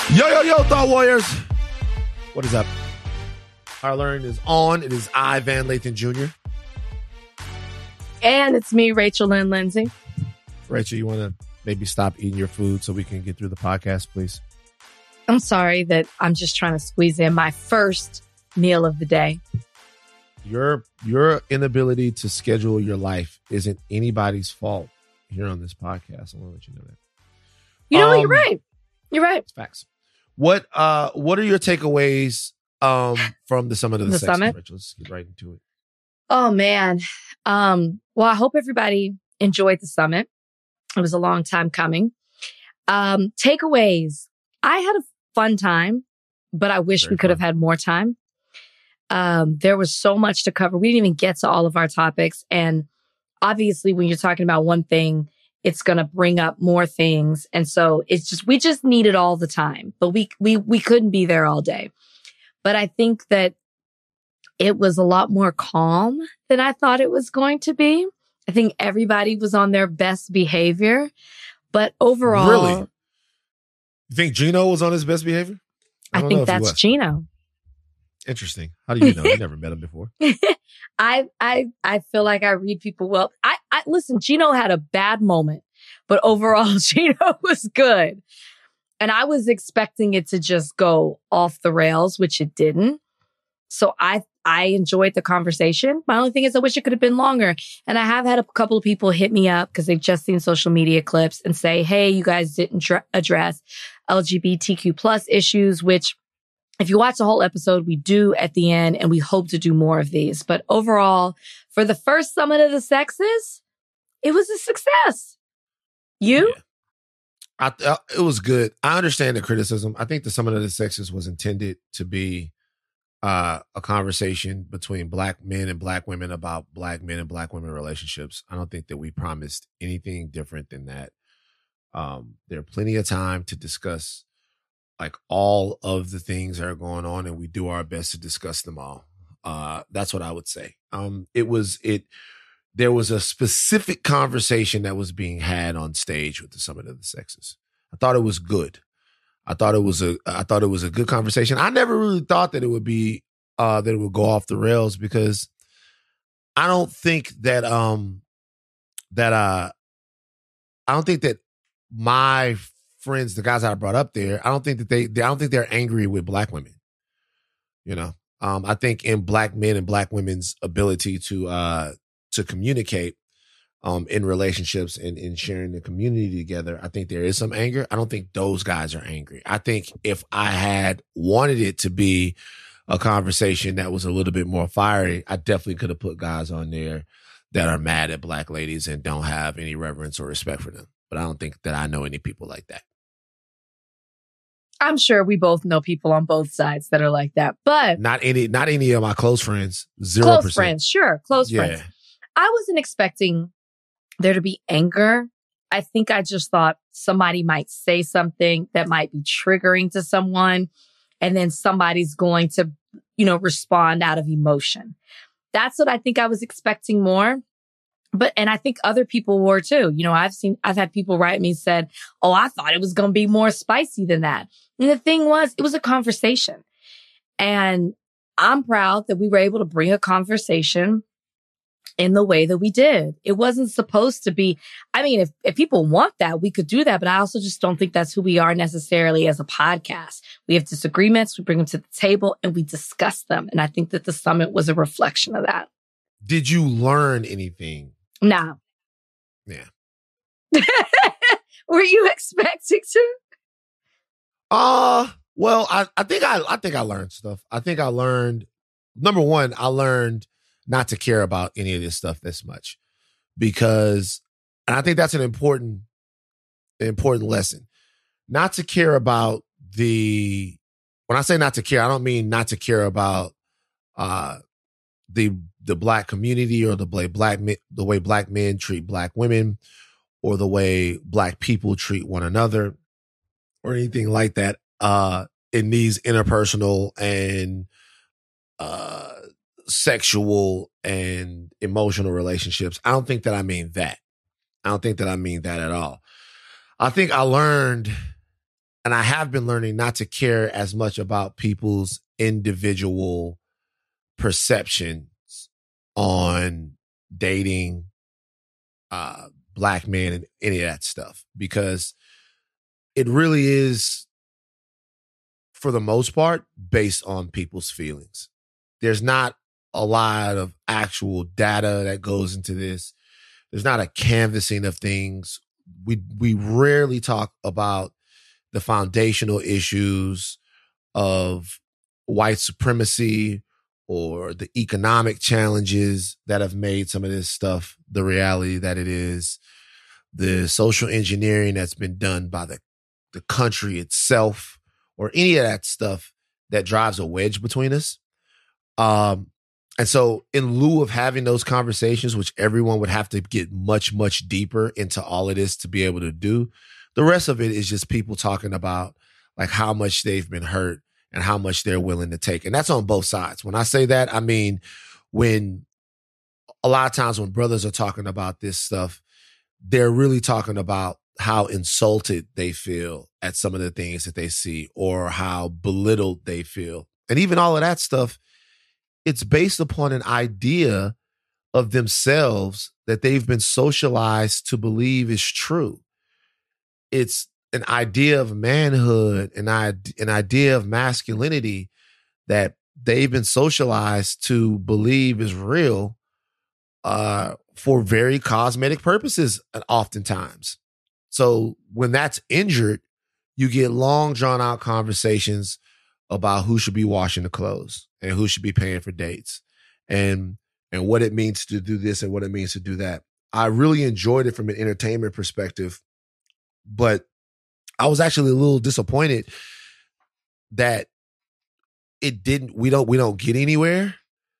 Yo, Thought Warriors. What is up? Our Learn is on. It is I, Van Lathan Jr. And it's me, Rachel Lynn Lindsay. Rachel, you want to maybe stop eating your food so we can get through the podcast, please? I'm sorry that I'm just trying to squeeze in my first meal of the day. Your inability to schedule your life isn't anybody's fault here on this podcast. I want to let you know that. You know what? You're right. You're right. It's facts. What are your takeaways from the Summit of the Sexes? Summit? Rachel, let's get right into it. Oh, man. Well, I hope everybody enjoyed the summit. It was a long time coming. Takeaways. I had a fun time, but I wish we could have had more time. There was so much to cover. We didn't even get to all of our topics. And obviously, when you're talking about one thing, it's going to bring up more things. And so we just need it all the time, but we couldn't be there all day. But I think that it was a lot more calm than I thought it was going to be. I think everybody was on their best behavior, but overall. Really? You think Gino was on his best behavior? I think that's Gino. Interesting. How do you know? You never met him before. I feel like I read people well. I listen, Gino had a bad moment, but overall Gino was good. And I was expecting it to just go off the rails, which it didn't. So I enjoyed the conversation. My only thing is I wish it could have been longer. And I have had a couple of people hit me up because they've just seen social media clips and say, hey, you guys didn't address LGBTQ plus issues, which if you watch the whole episode, we do at the end, and we hope to do more of these. But overall, for the first Summit of the Sexes, it was a success. You? Yeah. It was good. I understand the criticism. I think the Summit of the Sexes was intended to be a conversation between Black men and Black women about Black men and Black women relationships. I don't think that we promised anything different than that. There are plenty of time to discuss like all of the things that are going on, and we do our best to discuss them all. That's what I would say. There was a specific conversation that was being had on stage with the Summit of the Sexes. I thought it was good. I thought it was a good conversation. I never really thought that it would be that it would go off the rails, because I don't think that I don't think that my friends, the guys that I brought up there, I don't think they're angry with Black women. You know, I think in Black men and Black women's ability to communicate in relationships and in sharing the community together, I think there is some anger. I don't think those guys are angry. I think if I had wanted it to be a conversation that was a little bit more fiery, I definitely could have put guys on there that are mad at Black ladies and don't have any reverence or respect for them. But I don't think that I know any people like that. I'm sure we both know people on both sides that are like that, but not any of my close friends. 0%. Close friends, sure, close friends. I wasn't expecting there to be anger. I think I just thought somebody might say something that might be triggering to someone, and then somebody's going to, respond out of emotion. That's what I think I was expecting more. And I think other people were too. I've had people write me and said, oh, I thought it was going to be more spicy than that. And the thing was, it was a conversation. And I'm proud that we were able to bring a conversation in the way that we did. It wasn't supposed to be, if people want that, we could do that. But I also just don't think that's who we are necessarily as a podcast. We have disagreements, we bring them to the table, and we discuss them. And I think that the summit was a reflection of that. Did you learn anything? No. Yeah. Were you expecting to? Well, I think I learned stuff. I think I learned, number one, I learned not to care about any of this stuff this much, because, and I think that's an important lesson, not to care about when I say not to care, I don't mean not to care about, the Black community or the way Black men treat Black women, or the way Black people treat one another, or anything like that, in these interpersonal and sexual and emotional relationships. I don't think that I mean that. I don't think that I mean that at all. I think I learned, And I have been learning not to care as much about people's individual perceptions on dating, Black men and any of that stuff, because it really is, for the most part, based on people's feelings. There's not a lot of actual data that goes into this. There's not a canvassing of things. We rarely talk about the foundational issues of white supremacy or the economic challenges that have made some of this stuff the reality that it is, the social engineering that's been done by the country itself, or any of that stuff that drives a wedge between us. And so in lieu of having those conversations, which everyone would have to get much, much deeper into all of this to be able to do, the rest of it is just people talking about like how much they've been hurt and how much they're willing to take. And that's on both sides. When I say that, I mean, when a lot of times when brothers are talking about this stuff, they're really talking about how insulted they feel at some of the things that they see, or how belittled they feel. And even all of that stuff, it's based upon an idea of themselves that they've been socialized to believe is true. It's an idea of manhood, an idea of masculinity that they've been socialized to believe is real, for very cosmetic purposes oftentimes. So when that's injured, you get long drawn out conversations about who should be washing the clothes and who should be paying for dates and what it means to do this and what it means to do that. I really enjoyed it from an entertainment perspective, but I was actually a little disappointed that we don't get anywhere.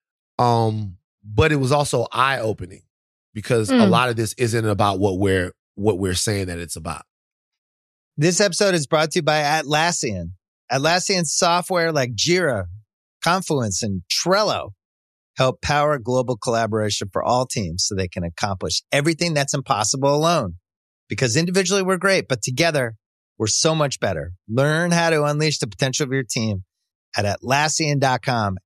But it was also eye-opening because a lot of this isn't about what we're saying that it's about. This episode is brought to you by Atlassian. Atlassian software like Jira, Confluence, and Trello help power global collaboration for all teams so they can accomplish everything that's impossible alone. Because individually we're great, but together we're so much better. Learn how to unleash the potential of your team at Atlassian.com.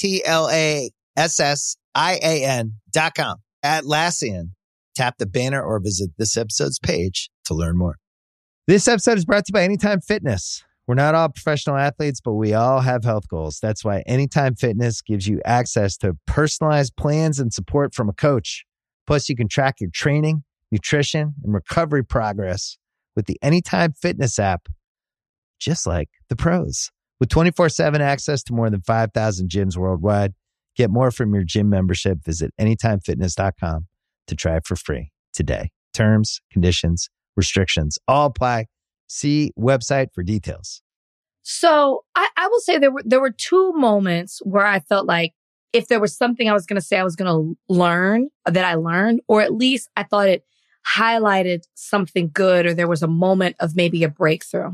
Atlassian.com. Atlassian. Tap the banner or visit this episode's page to learn more. This episode is brought to you by Anytime Fitness. We're not all professional athletes, but we all have health goals. That's why Anytime Fitness gives you access to personalized plans and support from a coach. Plus, you can track your training, nutrition, and recovery progress with the Anytime Fitness app, just like the pros. With 24/7 access to more than 5,000 gyms worldwide, get more from your gym membership. Visit anytimefitness.com to try it for free today. Terms, conditions, restrictions all apply. See website for details. So I will say there were two moments where I felt like if there was something I was going to say I was going to learn, that I learned, or at least I thought it highlighted something good, or there was a moment of maybe a breakthrough.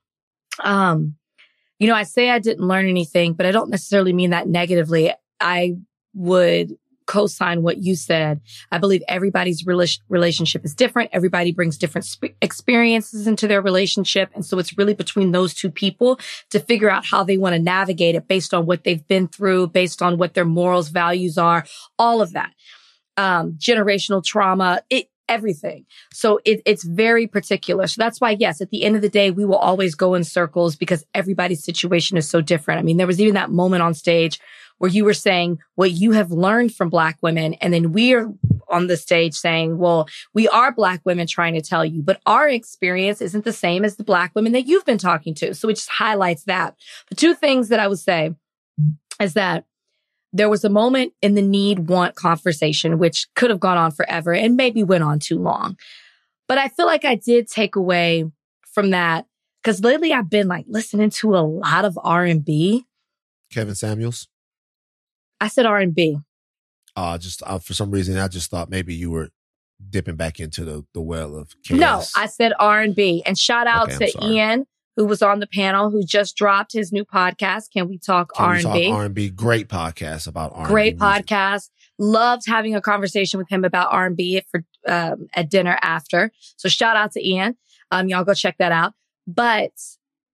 I say I didn't learn anything, but I don't necessarily mean that negatively. I would co-sign what you said. I believe everybody's relationship is different. Everybody brings different experiences into their relationship. And so it's really between those two people to figure out how they want to navigate it based on what they've been through, based on what their morals, values are, all of that. Generational trauma, everything. So it's very particular. So that's why, yes, at the end of the day, we will always go in circles because everybody's situation is so different. I mean, there was even that moment on stage where you were saying what you have learned from Black women. And then we are on the stage saying, well, we are Black women trying to tell you, but our experience isn't the same as the Black women that you've been talking to. So it just highlights that. The two things that I would say is that there was a moment in the need-want conversation, which could have gone on forever and maybe went on too long. But I feel like I did take away from that because lately I've been like listening to a lot of R&B. Kevin Samuels? I said R&B. For some reason, I just thought maybe you were dipping back into the well of chaos. No, I said R&B. And shout out to Ian, who was on the panel, who just dropped his new podcast, Can We Talk R&B? Can We Talk R&B? Great podcast about R&B. Great podcast. Loved having a conversation with him about R&B at dinner after. So shout out to Ian. Y'all go check that out. But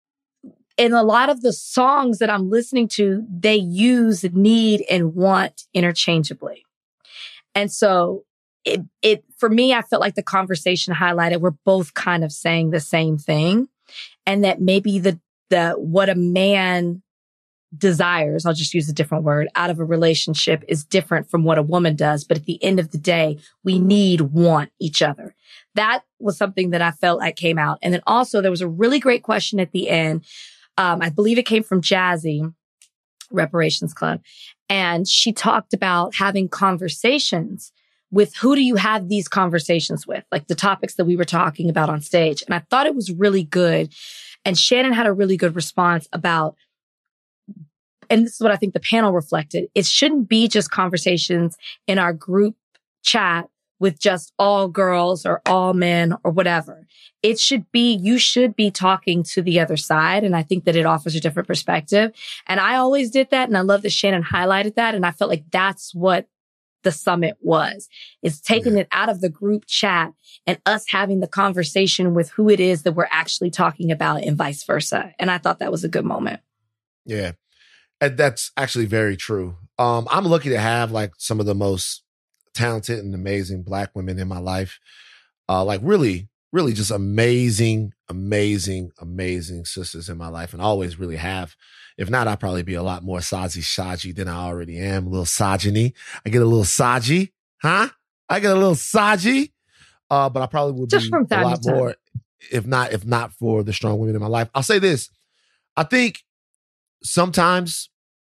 in a lot of the songs that I'm listening to, they use need and want interchangeably. And so it for me, I felt like the conversation highlighted we're both kind of saying the same thing, and that maybe the what a man desires, I'll just use a different word, out of a relationship is different from what a woman does. But at the end of the day, we want each other. That was something that I felt like came out. And then also there was a really great question at the end. I believe it came from Jazzy, Reparations Club. And she talked about having conversations with who do you have these conversations with, like the topics that we were talking about on stage. And I thought it was really good. And Shannon had a really good response about, and this is what I think the panel reflected, it shouldn't be just conversations in our group chat with just all girls or all men or whatever. It should be, you should be talking to the other side. And I think that it offers a different perspective. And I always did that. And I love that Shannon highlighted that. And I felt like that's what the summit was, is taking it out of the group chat and us having the conversation with who it is that we're actually talking about and vice versa. And I thought that was a good moment. Yeah. And that's actually very true. I'm lucky to have like some of the most talented and amazing Black women in my life. Like really just amazing sisters in my life, and always really have. If not, I'd probably be a lot more Saji than I already am. A little Sajini. I get a little Saji. Huh? I get a little Saji. But I probably would just be a lot more if not for the strong women in my life. I'll say this. I think sometimes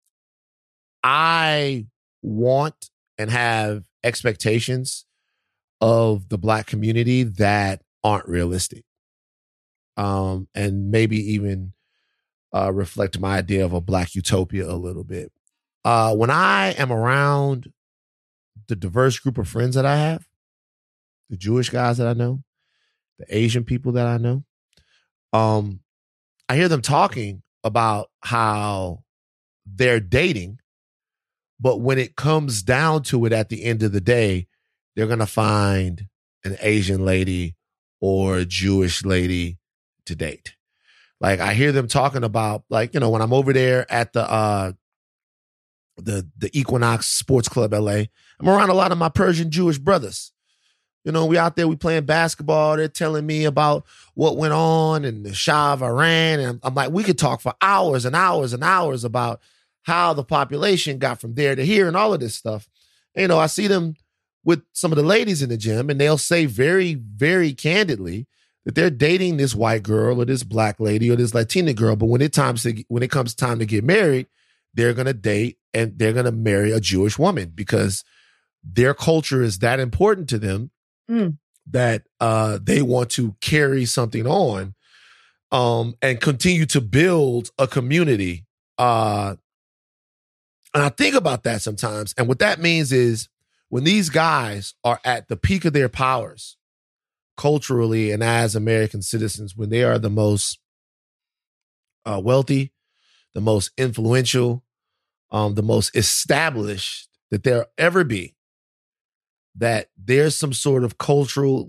I want and have expectations of the Black community that aren't realistic. And maybe even reflect my idea of a Black utopia a little bit. When I am around the diverse group of friends that I have, the Jewish guys that I know, the Asian people that I know, I hear them talking about how they're dating, but when it comes down to it at the end of the day, they're going to find an Asian lady or a Jewish lady to date. Like I hear them talking about, like, you know, when I'm over there at the Equinox Sports Club LA, I'm around a lot of my Persian Jewish brothers. You know, we out there, we playing basketball. They're telling me about what went on in the Shah of Iran. And I'm like, we could talk for hours and hours and hours about how the population got from there to here and all of this stuff. And, you know, I see them with some of the ladies in the gym, and they'll say very, very candidly that they're dating this white girl or this Black lady or this Latina girl. But when it comes time to get married, they're going to date and they're going to marry a Jewish woman because their culture is that important to them that they want to carry something on and continue to build a community. And I think about that sometimes. And what that means is when these guys are at the peak of their powers, culturally and as American citizens, when they are the most wealthy, the most influential, the most established that there'll ever be, that there's some sort of cultural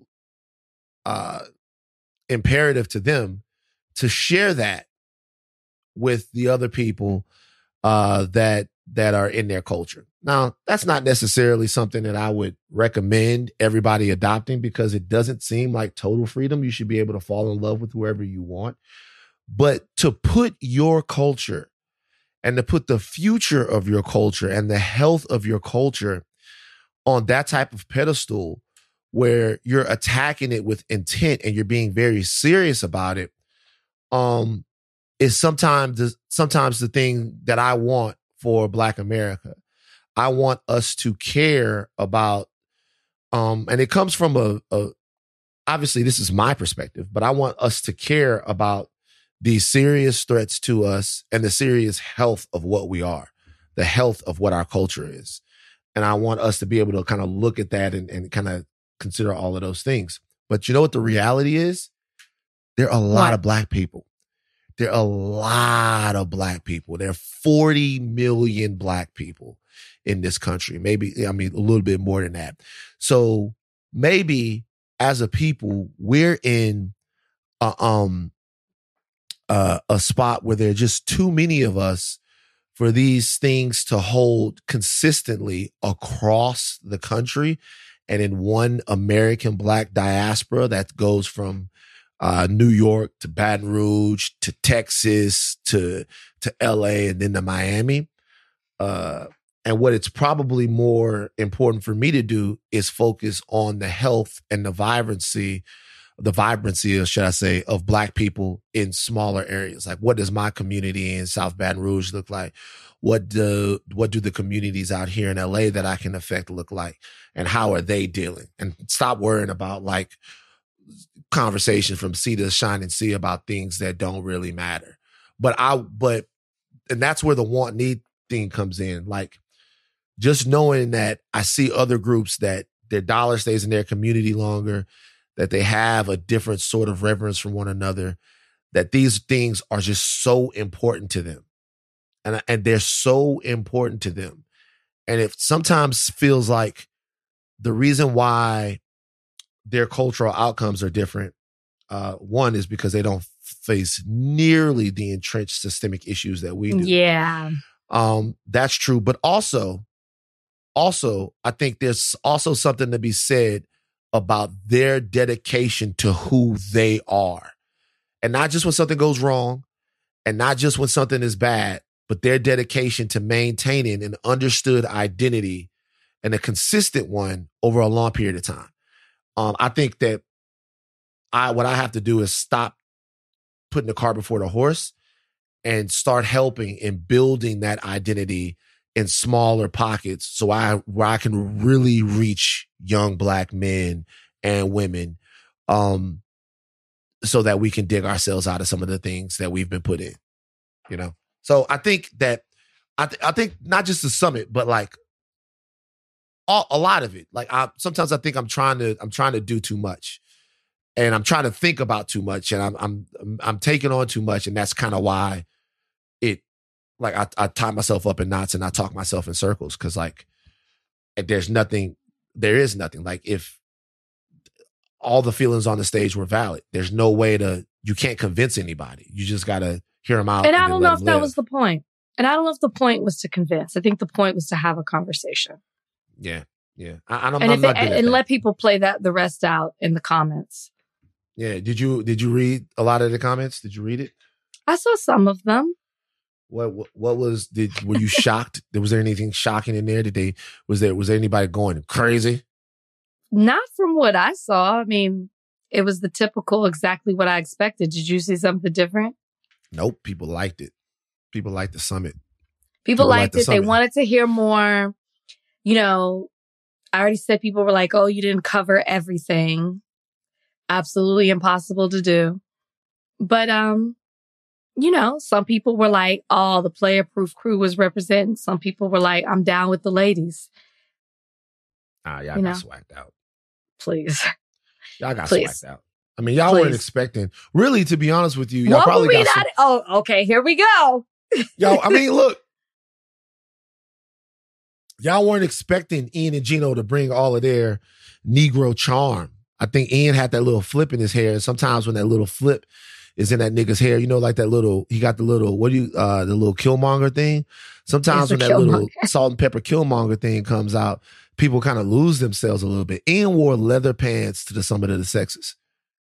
imperative to them to share that with the other people that are in their culture. Now, that's not necessarily something that I would recommend everybody adopting because it doesn't seem like total freedom. You should be able to fall in love with whoever you want. But to put your culture and to put the future of your culture and the health of your culture on that type of pedestal where you're attacking it with intent and you're being very serious about it, is sometimes the thing that I want for Black America. I want us to care about, and it comes from obviously this is my perspective, but I want us to care about these serious threats to us and the serious health of what we are, the health of what our culture is. And I want us to be able to kind of look at that and kind of consider all of those things. But you know what the reality is? There are a lot of Black people. There are a lot of Black people. There are 40 million Black people in this country. Maybe, a little bit more than that. So maybe as a people, we're in a spot where there are just too many of us for these things to hold consistently across the country and in one American Black diaspora that goes from New York to Baton Rouge to Texas to LA and then to Miami. And what it's probably more important for me to do is focus on the health and the vibrancy, or should I say, of Black people in smaller areas. Like, what does my community in South Baton Rouge look like? What do the communities out here in LA that I can affect look like? And how are they dealing? And stop worrying about like conversation from sea to shining sea about things that don't really matter. And that's where the want need thing comes in. Like, just knowing that I see other groups that their dollar stays in their community longer, that they have a different sort of reverence for one another, that these things are just so important to them. And they're so important to them. And it sometimes feels like the reason why their cultural outcomes are different, one is because they don't face nearly the entrenched systemic issues that we do. Yeah. That's true. But also, I think there's also something to be said about their dedication to who they are. And not just when something goes wrong and not just when something is bad, but their dedication to maintaining an understood identity and a consistent one over a long period of time. I think that what I have to do is stop putting the cart before the horse and start helping in building that identity in smaller pockets so where I can really reach young Black men and women so that we can dig ourselves out of some of the things that we've been put in, you know? So I think that, I think not just the summit, but like a lot of it. Like sometimes I think I'm trying to do too much and I'm trying to think about too much and I'm taking on too much. And that's kind of why I tie myself up in knots and I talk myself in circles. Cause like, there is nothing. Like if all the feelings on the stage were valid, there's no way you can't convince anybody. You just got to hear them out. And I don't know if that was the point. And I don't know if the point was to convince. I think the point was to have a conversation. Yeah. Yeah. I'm not good at that. Let people play the rest out in the comments. Yeah. Did you read a lot of the comments? Did you read it? I saw some of them. Were you shocked? Was there anything shocking in there? Was there anybody going crazy? Not from what I saw. I mean, it was the typical, exactly what I expected. Did you see something different? Nope. People liked it. People liked the summit. People liked it. They wanted to hear more. You know, I already said people were like, oh, you didn't cover everything. Absolutely impossible to do. But, you know, some people were like, oh, the Player Proof crew was representing. Some people were like, I'm down with the ladies. Y'all got swacked out. Please. Y'all got swacked out. I mean, y'all weren't expecting, really, to be honest with you. Y'all probably got Oh, okay, here we go. Y'all, I mean, look. Y'all weren't expecting Ian and Gino to bring all of their Negro charm. I think Ian had that little flip in his hair. And sometimes when that little flip is in that nigga's hair, you know, like that little, he got the little, the little Killmonger thing. Sometimes when that little salt and pepper Killmonger thing comes out, people kind of lose themselves a little bit. Ian wore leather pants to the summit of the sexes.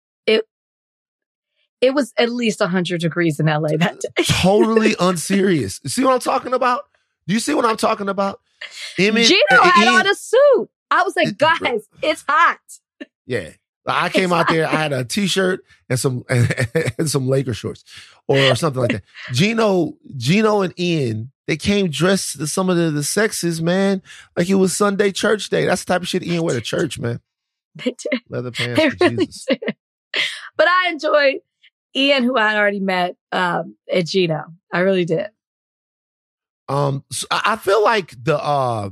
It was at least 100 degrees in LA that day. Totally unserious. See what I'm talking about? Do you see what I'm talking about? Gino had on a suit. I was like, guys, it's hot. Yeah. I came out there, I had a t-shirt and some Laker shorts or something like that. Gino and Ian, they came dressed to some of the sexes, man. Like it was Sunday church day. That's the type of shit Ian wear to church, man. They did. Leather pants they for really Jesus. Did. But I enjoyed Ian, who I had already met, at Gino. I really did. So I feel like the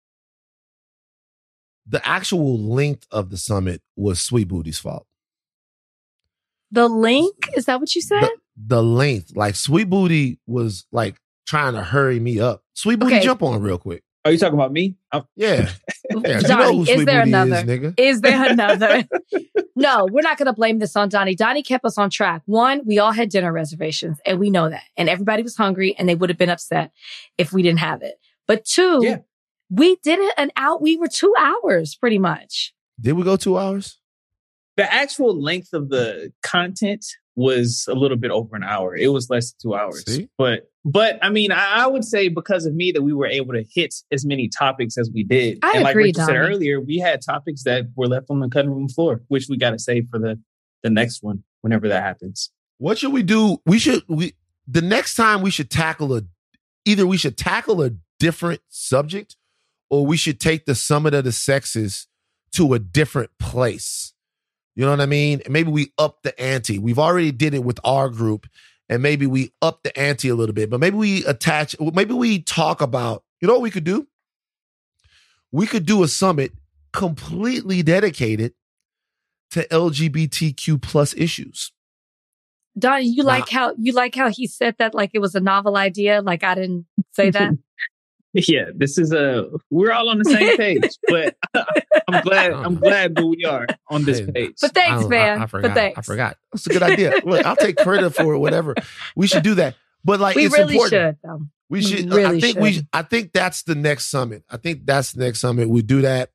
actual length of the summit was Sweet Booty's fault. The link? Is that what you said? The length. Like Sweet Booty was like trying to hurry me up. Sweet Booty, jump on real quick. Are you talking about me? Yeah. Donnie, is there another? Is, nigga. Is there another? No, we're not going to blame this on Donnie. Donnie kept us on track. One, we all had dinner reservations, and we know that. And everybody was hungry, and they would have been upset if we didn't have it. But two, we did it we were 2 hours pretty much. Did we go 2 hours? The actual length of the content was a little bit over an hour. It was less than 2 hours. See? But I mean, I would say because of me that we were able to hit as many topics as we did. I and like agree, Rachel said Donnie. earlier, we had topics that were left on the cutting room floor, which we got to save for the next one whenever that happens. What should we do? The next time we should tackle a different subject, or we should take the Summit of the Sexes to a different place. You know what I mean? Maybe we up the ante. We've already did it with our group, and maybe we up the ante a little bit. But maybe we talk about, you know what we could do? We could do a summit completely dedicated to LGBTQ plus issues. Donnie, you like how he said that like it was a novel idea? Like I didn't say that? Yeah, we're all on the same page, but I'm glad that we are on this page. But thanks, man. I forgot. But thanks. I forgot. That's a good idea. Look, I'll take credit for it, whatever. We should do that. But like, it's really important. Should, though. We should. Really I think that's the next summit. We do that.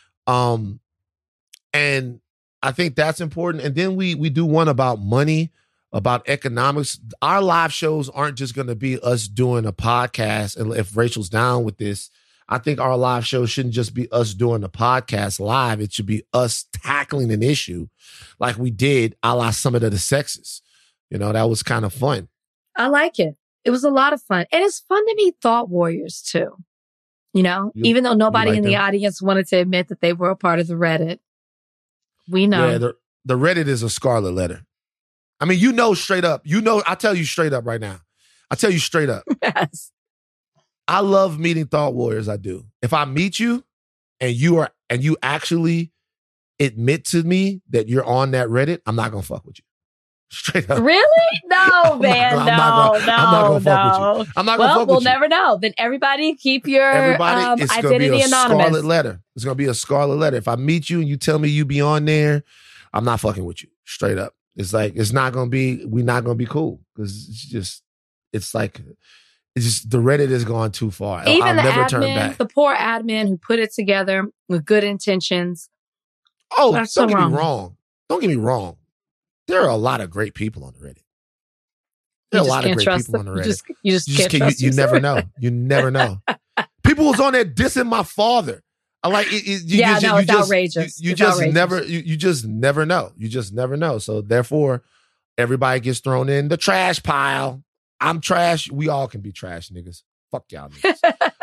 And I think that's important. And then we do one about money, about economics. Our live shows aren't just going to be us doing a podcast. And if Rachel's down with this, I think our live show shouldn't just be us doing a podcast live. It should be us tackling an issue like we did a la Summit of the Sexes. You know, that was kind of fun. I like it. It was a lot of fun. And it's fun to meet thought warriors too. You know, even though nobody in the audience wanted to admit that they were a part of the Reddit. We know. Yeah, the Reddit is a scarlet letter. I mean, straight up. I tell you straight up right now. I tell you straight up. Yes. I love meeting thought warriors. I do. If I meet you and you actually admit to me that you're on that Reddit, I'm not gonna fuck with you. Straight up. Really? No, man. I'm not gonna fuck with you. I'm not gonna fuck with you. We'll never know. Then everybody keep your identity anonymous. Scarlet letter. It's gonna be a scarlet letter. If I meet you and you tell me you be on there, I'm not fucking with you. Straight up. It's like, we're not going to be cool because the Reddit has gone too far. Even I'll the never admin, turn back. The poor admin who put it together with good intentions. Oh, don't get me wrong. Don't get me wrong. There are a lot of great people on the Reddit. There are a lot of great people on the Reddit. You never know. You never know. People was on there dissing my father. It's outrageous. You just never know. You just never know. So therefore, everybody gets thrown in the trash pile. I'm trash. We all can be trash, niggas. Fuck y'all niggas.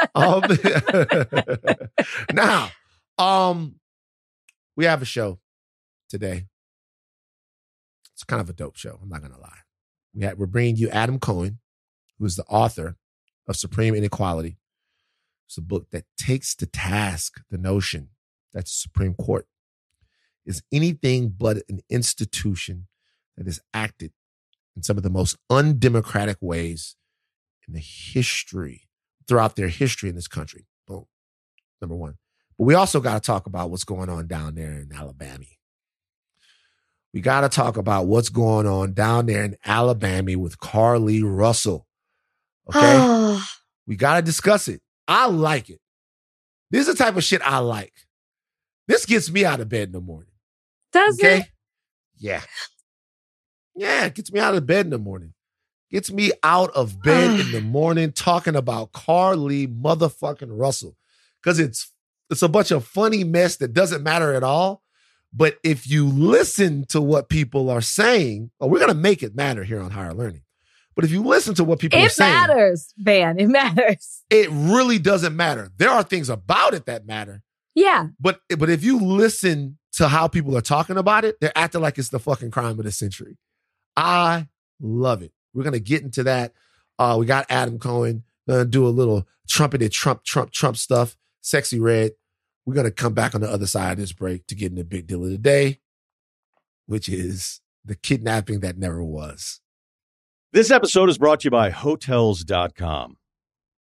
Now, we have a show today. It's kind of a dope show. I'm not gonna lie. We're bringing you Adam Cohen, who is the author of Supreme Inequality. It's a book that takes to task the notion that the Supreme Court is anything but an institution that has acted in some of the most undemocratic ways in the history, throughout their history in this country. Boom. Number one. But we also got to talk about what's going on down there in Alabama. We got to talk about what's going on down there in Alabama with Carlee Russell. Okay? We got to discuss it. I like it. This is the type of shit I like. This gets me out of bed in the morning. Does it? Yeah. Yeah, it gets me out of bed in the morning. Gets me out of bed in the morning talking about Carlee motherfucking Russell. Because it's a bunch of funny mess that doesn't matter at all. But if you listen to what people are saying, we're going to make it matter here on Higher Learning. But if you listen to what people are saying. It matters, man. It matters. It really doesn't matter. There are things about it that matter. Yeah. But if you listen to how people are talking about it, they're acting like it's the fucking crime of the century. I love it. We're going to get into that. We got Adam Cohen. Going to do a little trumpeted Trump stuff. Sexy Red. We're going to come back on the other side of this break to get in the big deal of the day, which is the kidnapping that never was. This episode is brought to you by Hotels.com.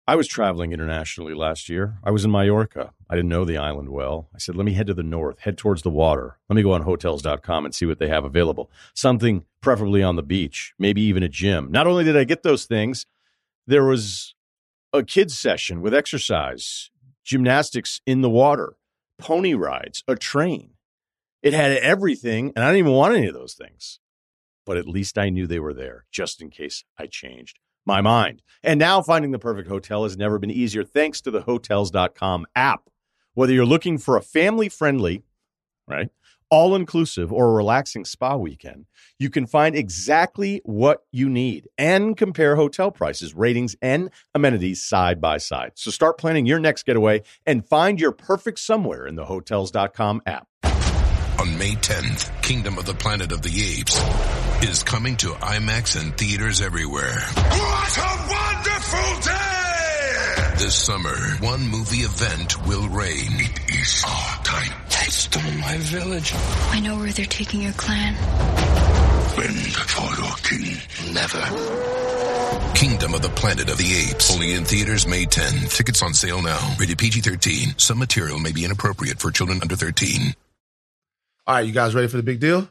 I was traveling internationally last year. I was in Mallorca. I didn't know the island well. I said, let me head to the north, head towards the water. Let me go on Hotels.com and see what they have available. Something preferably on the beach, maybe even a gym. Not only did I get those things, there was a kids session with exercise, gymnastics in the water, pony rides, a train. It had everything, and I didn't even want any of those things. But at least I knew they were there, just in case I changed my mind. And now finding the perfect hotel has never been easier thanks to the Hotels.com app. Whether you're looking for a family-friendly, right, all-inclusive or a relaxing spa weekend, you can find exactly what you need and compare hotel prices, ratings, and amenities side by side. So start planning your next getaway and find your perfect somewhere in the Hotels.com app. On May 10th, Kingdom of the Planet of the Apes is coming to IMAX and theaters everywhere. What a wonderful day! This summer, one movie event will reign. It is our time. They stole my village. I know where they're taking your clan. Bend for your king. Never. Kingdom of the Planet of the Apes. Only in theaters May 10. Tickets on sale now. Rated PG-13. Some material may be inappropriate for children under 13. All right, you guys ready for the big deal?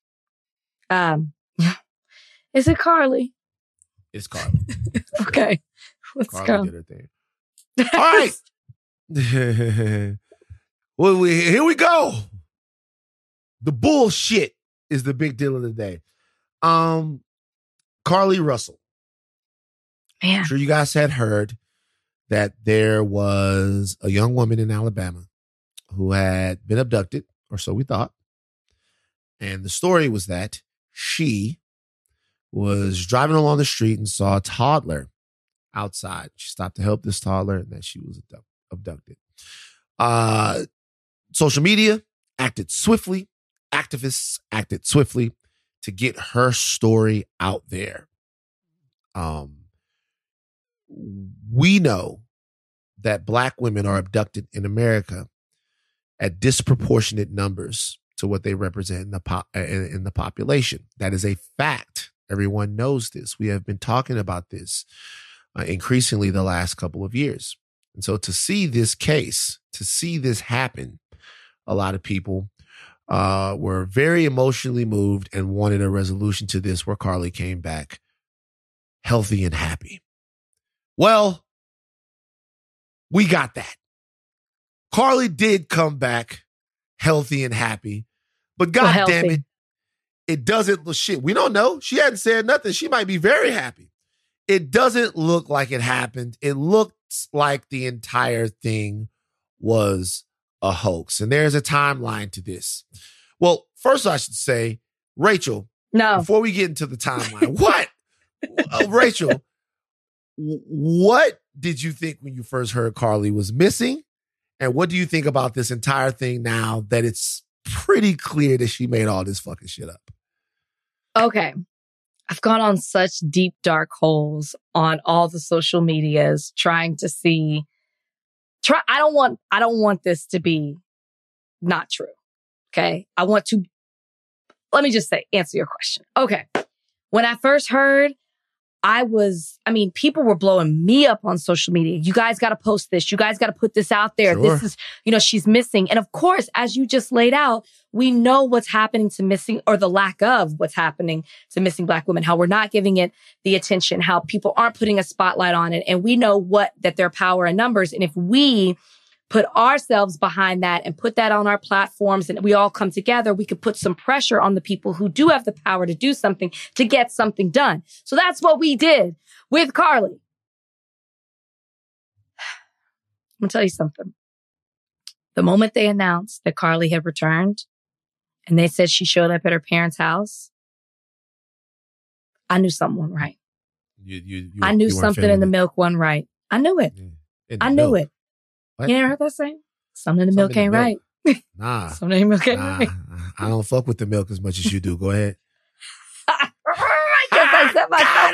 Is it Carly? It's Carly. Okay, let's Carly go. did her thing. All right. Well, here we go. The bullshit is the big deal of the day. Carly Russell. Man. I'm sure you guys had heard that there was a young woman in Alabama who had been abducted, or so we thought. And the story was that she was driving along the street and saw a toddler outside. She stopped to help this toddler, and that she was abducted. Social media acted swiftly. Activists acted swiftly to get her story out there. We know that Black women are abducted in America at disproportionate numbers to what they represent in the population. That is a fact. Everyone knows this. We have been talking about this increasingly the last couple of years. And so to see this case, to see this happen, a lot of people were very emotionally moved and wanted a resolution to this where Carly came back healthy and happy. Well, we got that. Carly did come back healthy and happy, but God damn it, it doesn't look shit. We don't know. She hadn't said nothing. She might be very happy. It doesn't look like it happened. It looks like the entire thing was a hoax. And there's a timeline to this. Well, first I should say, Rachel, no. Before we get into the timeline, what? Rachel, what did you think when you first heard Carly was missing? And what do you think about this entire thing now that it's pretty clear that she made all this fucking shit up? Okay. I've gone on such deep, dark holes on all the social medias trying to see. I don't want this to be not true. Okay. Let me just say, answer your question. Okay. When I first heard, people were blowing me up on social media. You guys got to post this. You guys got to put this out there. Sure. This is, she's missing. And of course, as you just laid out, we know what's happening to missing, or the lack of what's happening to missing Black women, how we're not giving it the attention, how people aren't putting a spotlight on it. And we know that their power in numbers. And if we put ourselves behind that and put that on our platforms and we all come together, we could put some pressure on the people who do have the power to do something, to get something done. So that's what we did with Carly. I'm going to tell you something. The moment they announced that Carly had returned and they said she showed up at her parents' house, I knew something wasn't right. I knew something in the milk wasn't right. I knew it. I knew it. What? You never heard that saying? Something in the milk ain't right. Nah. Something in the milk ain't right. I don't fuck with the milk as much as you do. Go ahead. I guess I set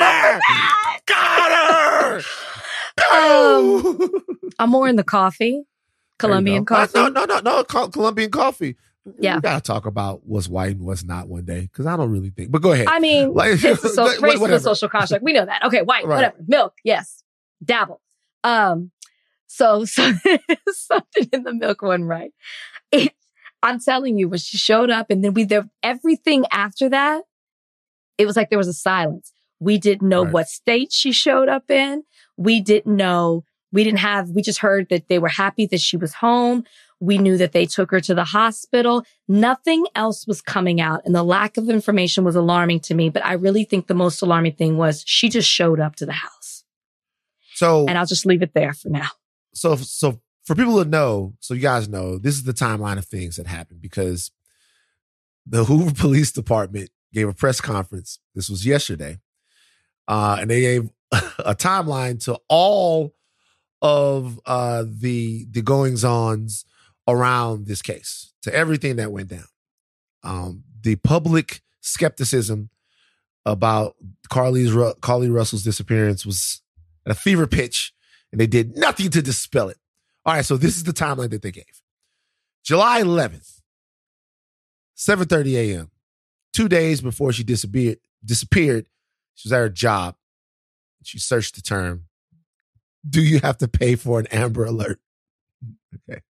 myself up. Got her! I'm more in the coffee. Colombian coffee. No. Colombian coffee. Yeah. We gotta talk about what's white and what's not one day, because I don't really think. But go ahead. I mean, race is a social construct. We know that. Okay, white, right. Whatever. Milk, yes. Dabble. So something in the milk wasn't right. I'm telling you, when she showed up and then everything after that, it was like there was a silence. We didn't know what state she showed up in. We didn't know. We just heard that they were happy that she was home. We knew that they took her to the hospital. Nothing else was coming out. And the lack of information was alarming to me. But I really think the most alarming thing was she just showed up to the house. And I'll just leave it there for now. So for people to know, so you guys know, this is the timeline of things that happened because the Hoover Police Department gave a press conference. This was yesterday. And they gave a timeline to all of the goings-ons around this case, to everything that went down. The public skepticism about Carlee Russell's disappearance was at a fever pitch, and they did nothing to dispel it. All right, so this is the timeline that they gave. July 11th, 7:30 a.m., 2 days before she disappeared, she was at her job. She searched the term, "Do you have to pay for an Amber Alert?" Okay.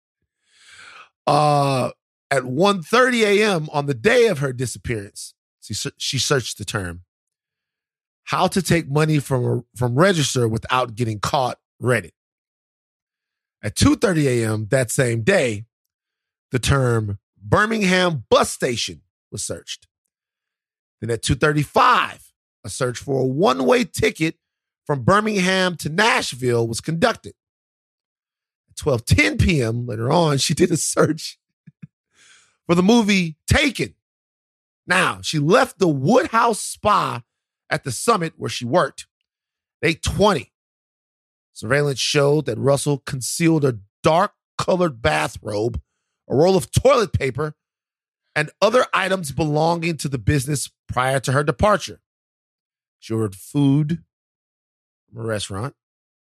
At 1:30 a.m. on the day of her disappearance, she searched the term, "How to take money from register without getting caught, Reddit." At 2:30 a.m. that same day, the term Birmingham bus station was searched. Then at 2:35, a search for a one-way ticket from Birmingham to Nashville was conducted. At 12:10 p.m. later on, she did a search for the movie Taken. Now, she left the Woodhouse Spa at the Summit where she worked at 8:20. Surveillance showed that Russell concealed a dark-colored bathrobe, a roll of toilet paper, and other items belonging to the business prior to her departure. She ordered food from a restaurant.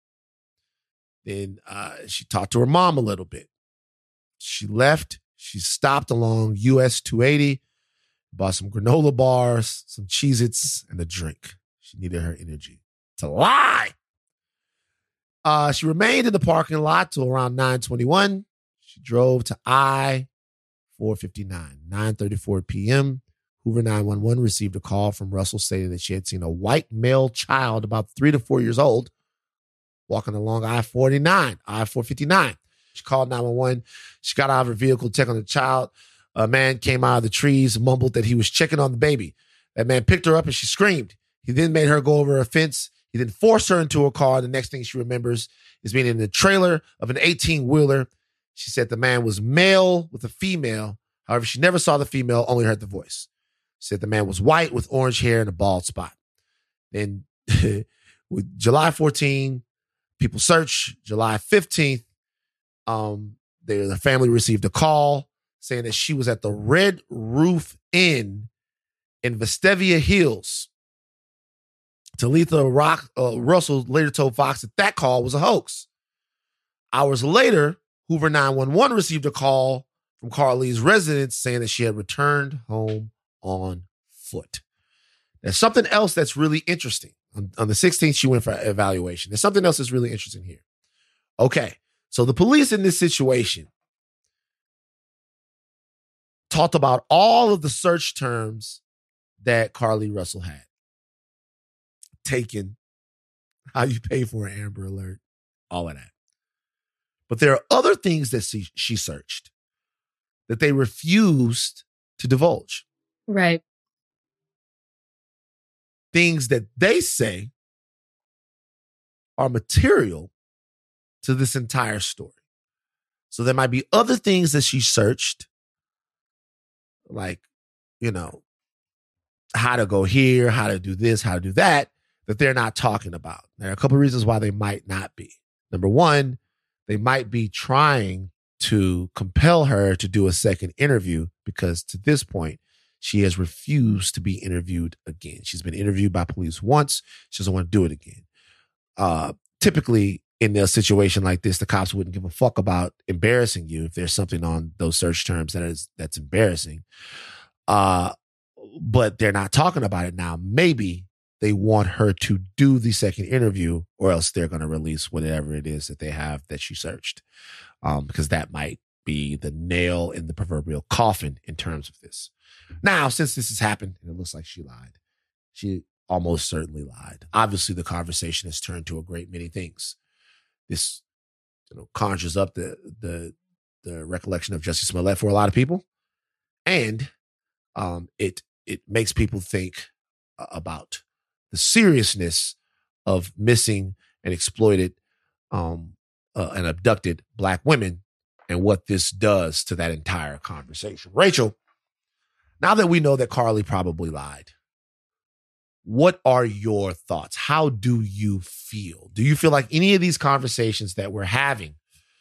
Then she talked to her mom a little bit. She left. She stopped along US 280, bought some granola bars, some Cheez-Its, and a drink. She needed her energy to lie. She remained in the parking lot till around 9:21. She drove to I-459, 9:34 p.m. Hoover 911 received a call from Russell stating that she had seen a white male child about 3 to 4 years old walking along I-459. She called 911. She got out of her vehicle to check on the child. A man came out of the trees, mumbled that he was checking on the baby. That man picked her up and she screamed. He then made her go over a fence. He then forced her into a car. The next thing she remembers is being in the trailer of an 18-wheeler. She said the man was male with a female. However, she never saw the female, only heard the voice. She said the man was white with orange hair and a bald spot. Then with July 14, people search. July 15th, the family received a call saying that she was at the Red Roof Inn in Vestavia Hills. Talitha Russell later told Fox that call was a hoax. Hours later, Hoover 911 received a call from Carlee's residence saying that she had returned home on foot. There's something else that's really interesting. On the 16th, she went for evaluation. There's something else that's really interesting here. Okay, so the police in this situation talked about all of the search terms that Carlee Russell had. Taken, how you pay for an Amber Alert, all of that. But there are other things that she searched that they refused to divulge. Right. Things that they say are material to this entire story. So there might be other things that she searched, like, how to go here, how to do this, how to do that they're not talking about. There are a couple of reasons why they might not be. Number one, they might be trying to compel her to do a second interview because to this point, she has refused to be interviewed again. She's been interviewed by police once. She doesn't want to do it again. Typically, in a situation like this, the cops wouldn't give a fuck about embarrassing you if there's something on those search terms that's embarrassing. But they're not talking about it now. Maybe they want her to do the second interview, or else they're going to release whatever it is that they have that she searched. Because that might be the nail in the proverbial coffin in terms of this. Now, since this has happened, and it looks like she lied. She almost certainly lied. Obviously, the conversation has turned to a great many things. This, conjures up the recollection of Jussie Smollett for a lot of people, and it makes people think about the seriousness of missing and exploited and abducted Black women and what this does to that entire conversation. Rachel, now that we know that Carly probably lied, what are your thoughts? How do you feel? Do you feel like any of these conversations that we're having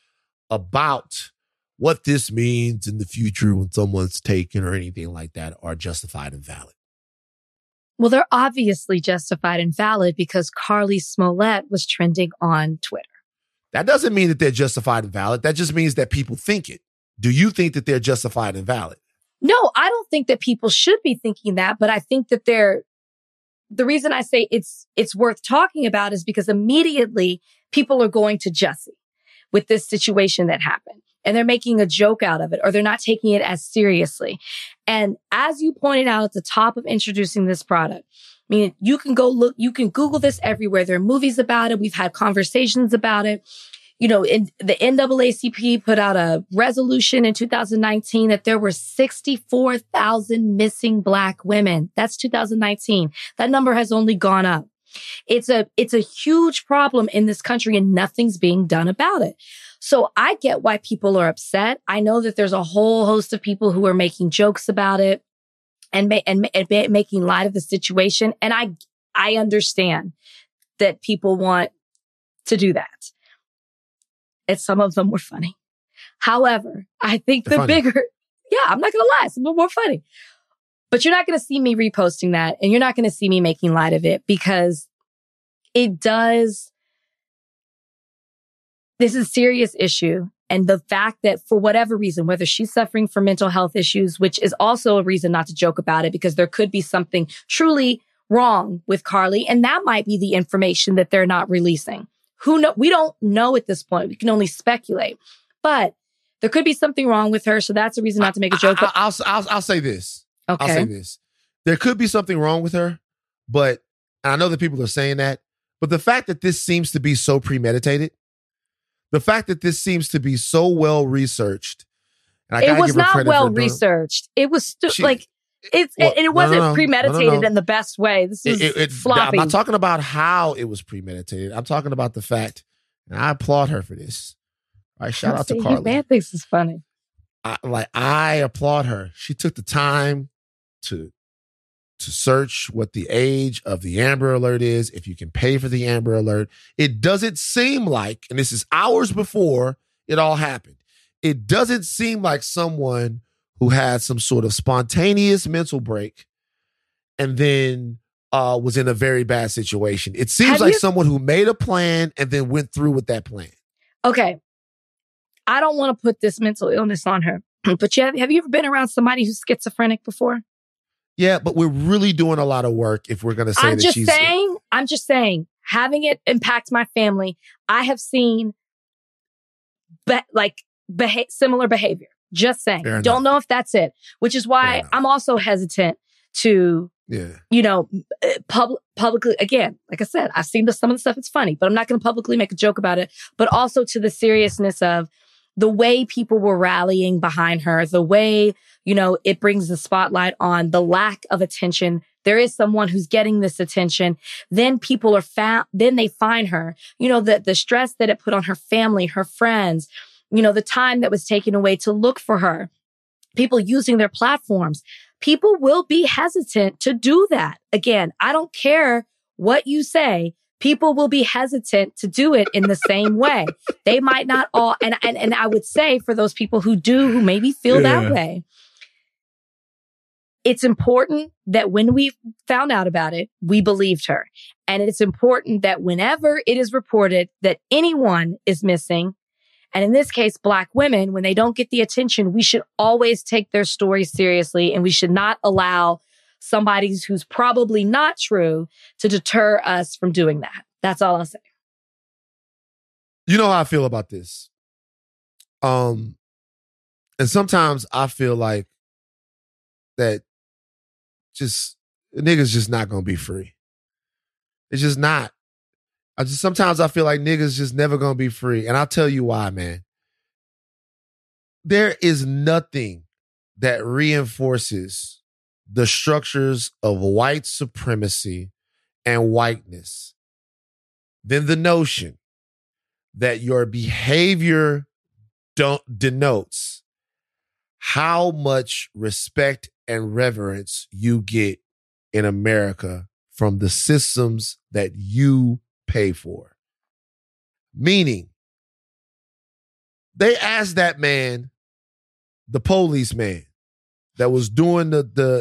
about what this means in the future when someone's taken or anything like that are justified and valid? Well, they're obviously justified and valid because Carly Smollett was trending on Twitter. That doesn't mean that they're justified and valid. That just means that people think it. Do you think that they're justified and valid? No, I don't think that people should be thinking that, but I think that the reason I say it's worth talking about is because immediately people are going to Jussie with this situation that happened, and they're making a joke out of it, or they're not taking it as seriously. And as you pointed out at the top of introducing this product, I mean, you can go look, you can Google this everywhere. There are movies about it. We've had conversations about it. The NAACP put out a resolution in 2019 that there were 64,000 missing Black women. That's 2019. That number has only gone up. It's a huge problem in this country, and nothing's being done about it. So I get why people are upset. I know that there's a whole host of people who are making jokes about it and making light of the situation. And I understand that people want to do that. And some of them were funny. However, I think I'm not going to lie, some of them were funny. But you're not going to see me reposting that, and you're not going to see me making light of it, because this is a serious issue. And the fact that for whatever reason, whether she's suffering from mental health issues, which is also a reason not to joke about it, because there could be something truly wrong with Carly, and that might be the information that they're not releasing. Who know? We don't know at this point. We can only speculate. But there could be something wrong with her, so that's a reason not to make a joke. I'll say this. Okay. I'll say this. There could be something wrong with her, but I know that people are saying that, but the fact that this seems to be so premeditated, the fact that this seems to be so well reached, and it was not well researched. It was it wasn't premeditated in the best way. This is sloppy. I'm not talking about how it was premeditated. I'm talking about the fact, and I applaud her for this. All right, shout out to Carly. Man thinks it's funny. I applaud her. She took the time to search what the age of the Amber Alert is, if you can pay for the Amber Alert. It doesn't seem like, and this is hours before it all happened, it doesn't seem like someone who had some sort of spontaneous mental break and then was in a very bad situation. It seems like someone who made a plan and then went through with that plan. Okay. I don't want to put this mental illness on her, but have you ever been around somebody who's schizophrenic before? Yeah, but we're really doing a lot of work if we're going to say that she's... I'm just saying, having it impact my family, I have seen similar behavior. Just saying. Don't know if that's it, which is why I'm also hesitant to, publicly, again, like I said, I've seen some of the stuff. It's funny, but I'm not going to publicly make a joke about it, but also to the seriousness of the way people were rallying behind her, the way, it brings the spotlight on the lack of attention. There is someone who's getting this attention. Then people are then they find her, the stress that it put on her family, her friends, the time that was taken away to look for her, people using their platforms. People will be hesitant to do that. Again, I don't care what you say. People will be hesitant to do it in the same way. They might not all. And I would say for those people who maybe feel that way, it's important that when we found out about it, we believed her. And it's important that whenever it is reported that anyone is missing, and in this case, Black women, when they don't get the attention, we should always take their stories seriously, and we should not allow somebody who's probably not true to deter us from doing that. That's all I'll say. You know how I feel about this. And sometimes I feel like that niggas just not gonna be free. It's just not. Sometimes I feel like niggas just never gonna be free. And I'll tell you why, man. There is nothing that reinforces the structures of white supremacy and whiteness than the notion that your behavior denotes how much respect and reverence you get in America from the systems that you pay for. Meaning, they asked that man, the policeman that was doing the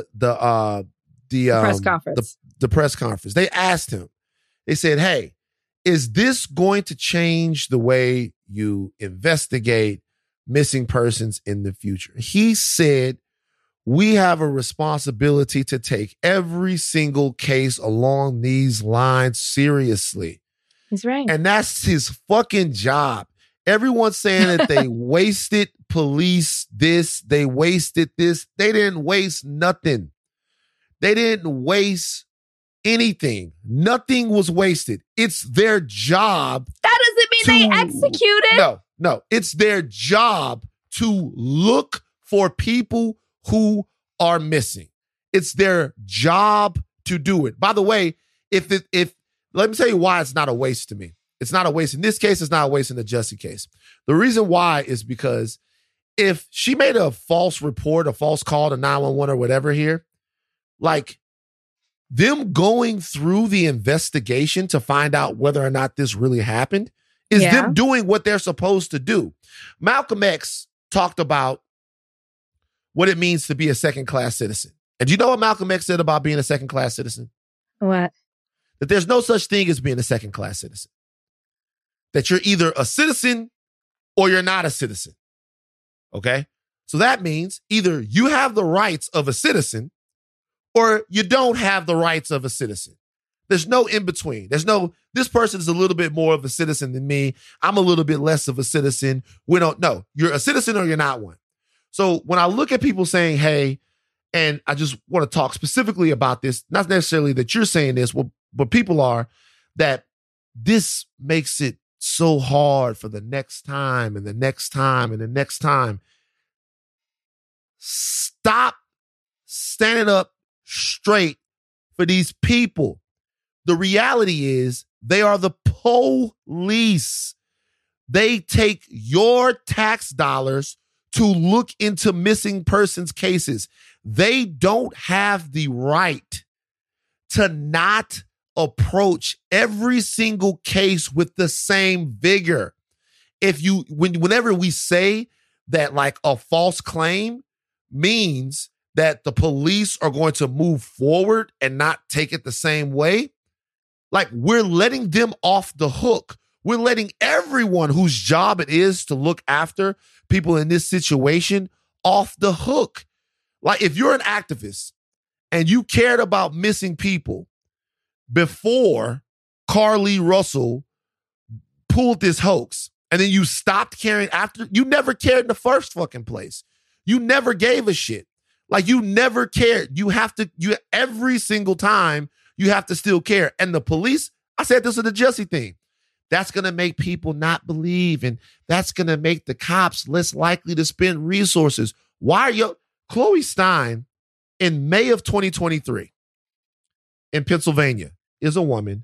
press conference. The press conference. They asked him, they said, hey, is this going to change the way you investigate missing persons in the future? He said, we have a responsibility to take every single case along these lines seriously. He's right. And that's his fucking job. Everyone's saying that they wasted police this, they wasted this. They didn't waste nothing. They didn't waste anything. Nothing was wasted. It's their job. That doesn't mean they executed. No. It's their job to look for people who are missing. It's their job to do it. By the way, if let me tell you why it's not a waste to me. It's not a waste. In this case, it's not a waste in the Jussie case. The reason why is because if she made a false report, a false call to 911 or whatever here, like them going through the investigation to find out whether or not this really happened is them doing what they're supposed to do. Malcolm X talked about what it means to be a second-class citizen. And do you know what Malcolm X said about being a second-class citizen? What? That there's no such thing as being a second-class citizen. That you're either a citizen or you're not a citizen. Okay? So that means either you have the rights of a citizen or you don't have the rights of a citizen. There's no in between. There's no, this person is a little bit more of a citizen than me. I'm a little bit less of a citizen. We don't know. You're a citizen or you're not one. So when I look at people saying, hey, and I just want to talk specifically about this, not necessarily that you're saying this, but people are, that this makes it so hard for the next time and the next time and the next time. Stop standing up straight for these people. The reality is they are the police. They take your tax dollars to look into missing persons cases. They don't have the right to not approach every single case with the same vigor. Whenever we say that like a false claim means that the police are going to move forward and not take it the same way, like we're letting them off the hook. We're letting everyone whose job it is to look after people in this situation off the hook. Like if you're an activist and you cared about missing people before Carlee Russell pulled this hoax, and then you stopped caring after, you never cared in the first fucking place. You never gave a shit. Like you never cared. Every single time you have to still care. And the police, I said this is the Jussie thing. That's going to make people not believe, and that's going to make the cops less likely to spend resources. Why are Chloe Stein in May of 2023 in Pennsylvania is a woman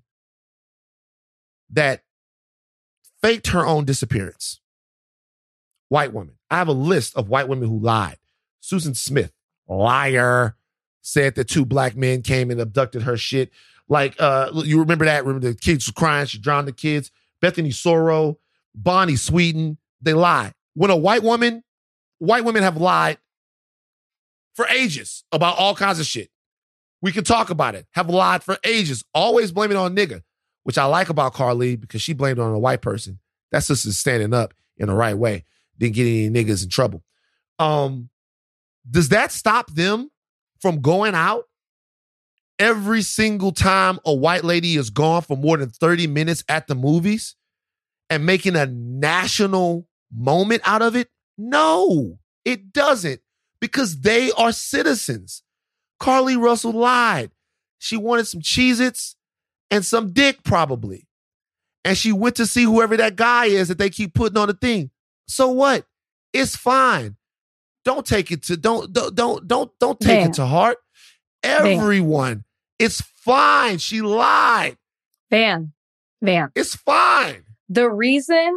that faked her own disappearance. White woman. I have a list of white women who lied. Susan Smith, liar, said that 2 black men came and abducted her shit. Like, you remember that? Remember the kids were crying, she drowned the kids. Bethany Sorrow, Bonnie Sweeten, they lie. When white women have lied for ages about all kinds of shit. We can talk about it. Have lied for ages. Always blame it on nigga, which I like about Carlee because she blamed it on a white person. That's just standing up in the right way. Didn't get any niggas in trouble. Does that stop them from going out every single time a white lady is gone for more than 30 minutes at the movies and making a national moment out of it? No, it doesn't, because they are citizens. Carly Russell lied. She wanted some Cheez-Its and some dick probably. And she went to see whoever that guy is that they keep putting on the thing. So what? It's fine. Don't take it to don't take it to heart. Everyone, it's fine. She lied. Van. It's fine. The reason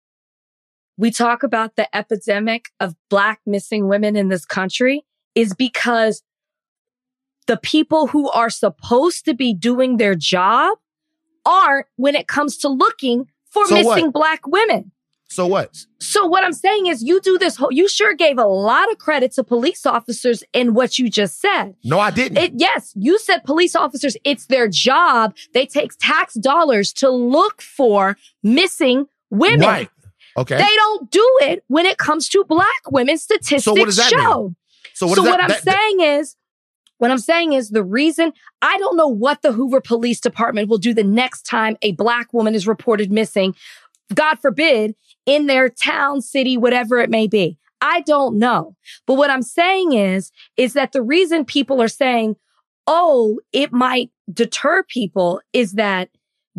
we talk about the epidemic of Black missing women in this country is because the people who are supposed to be doing their job aren't when it comes to looking for missing Black women. So what? So what I'm saying is you do this you sure gave a lot of credit to police officers in what you just said. No, I didn't. Yes, you said police officers, it's their job. They take tax dollars to look for missing women. Right. Okay. They don't do it when it comes to Black women. Statistics so what does that show. Mean? So what I'm saying is the reason, I don't know what the Hoover Police Department will do the next time a Black woman is reported missing, God forbid, in their town, city, whatever it may be. I don't know. But what I'm saying is that the reason people are saying, oh, it might deter people is that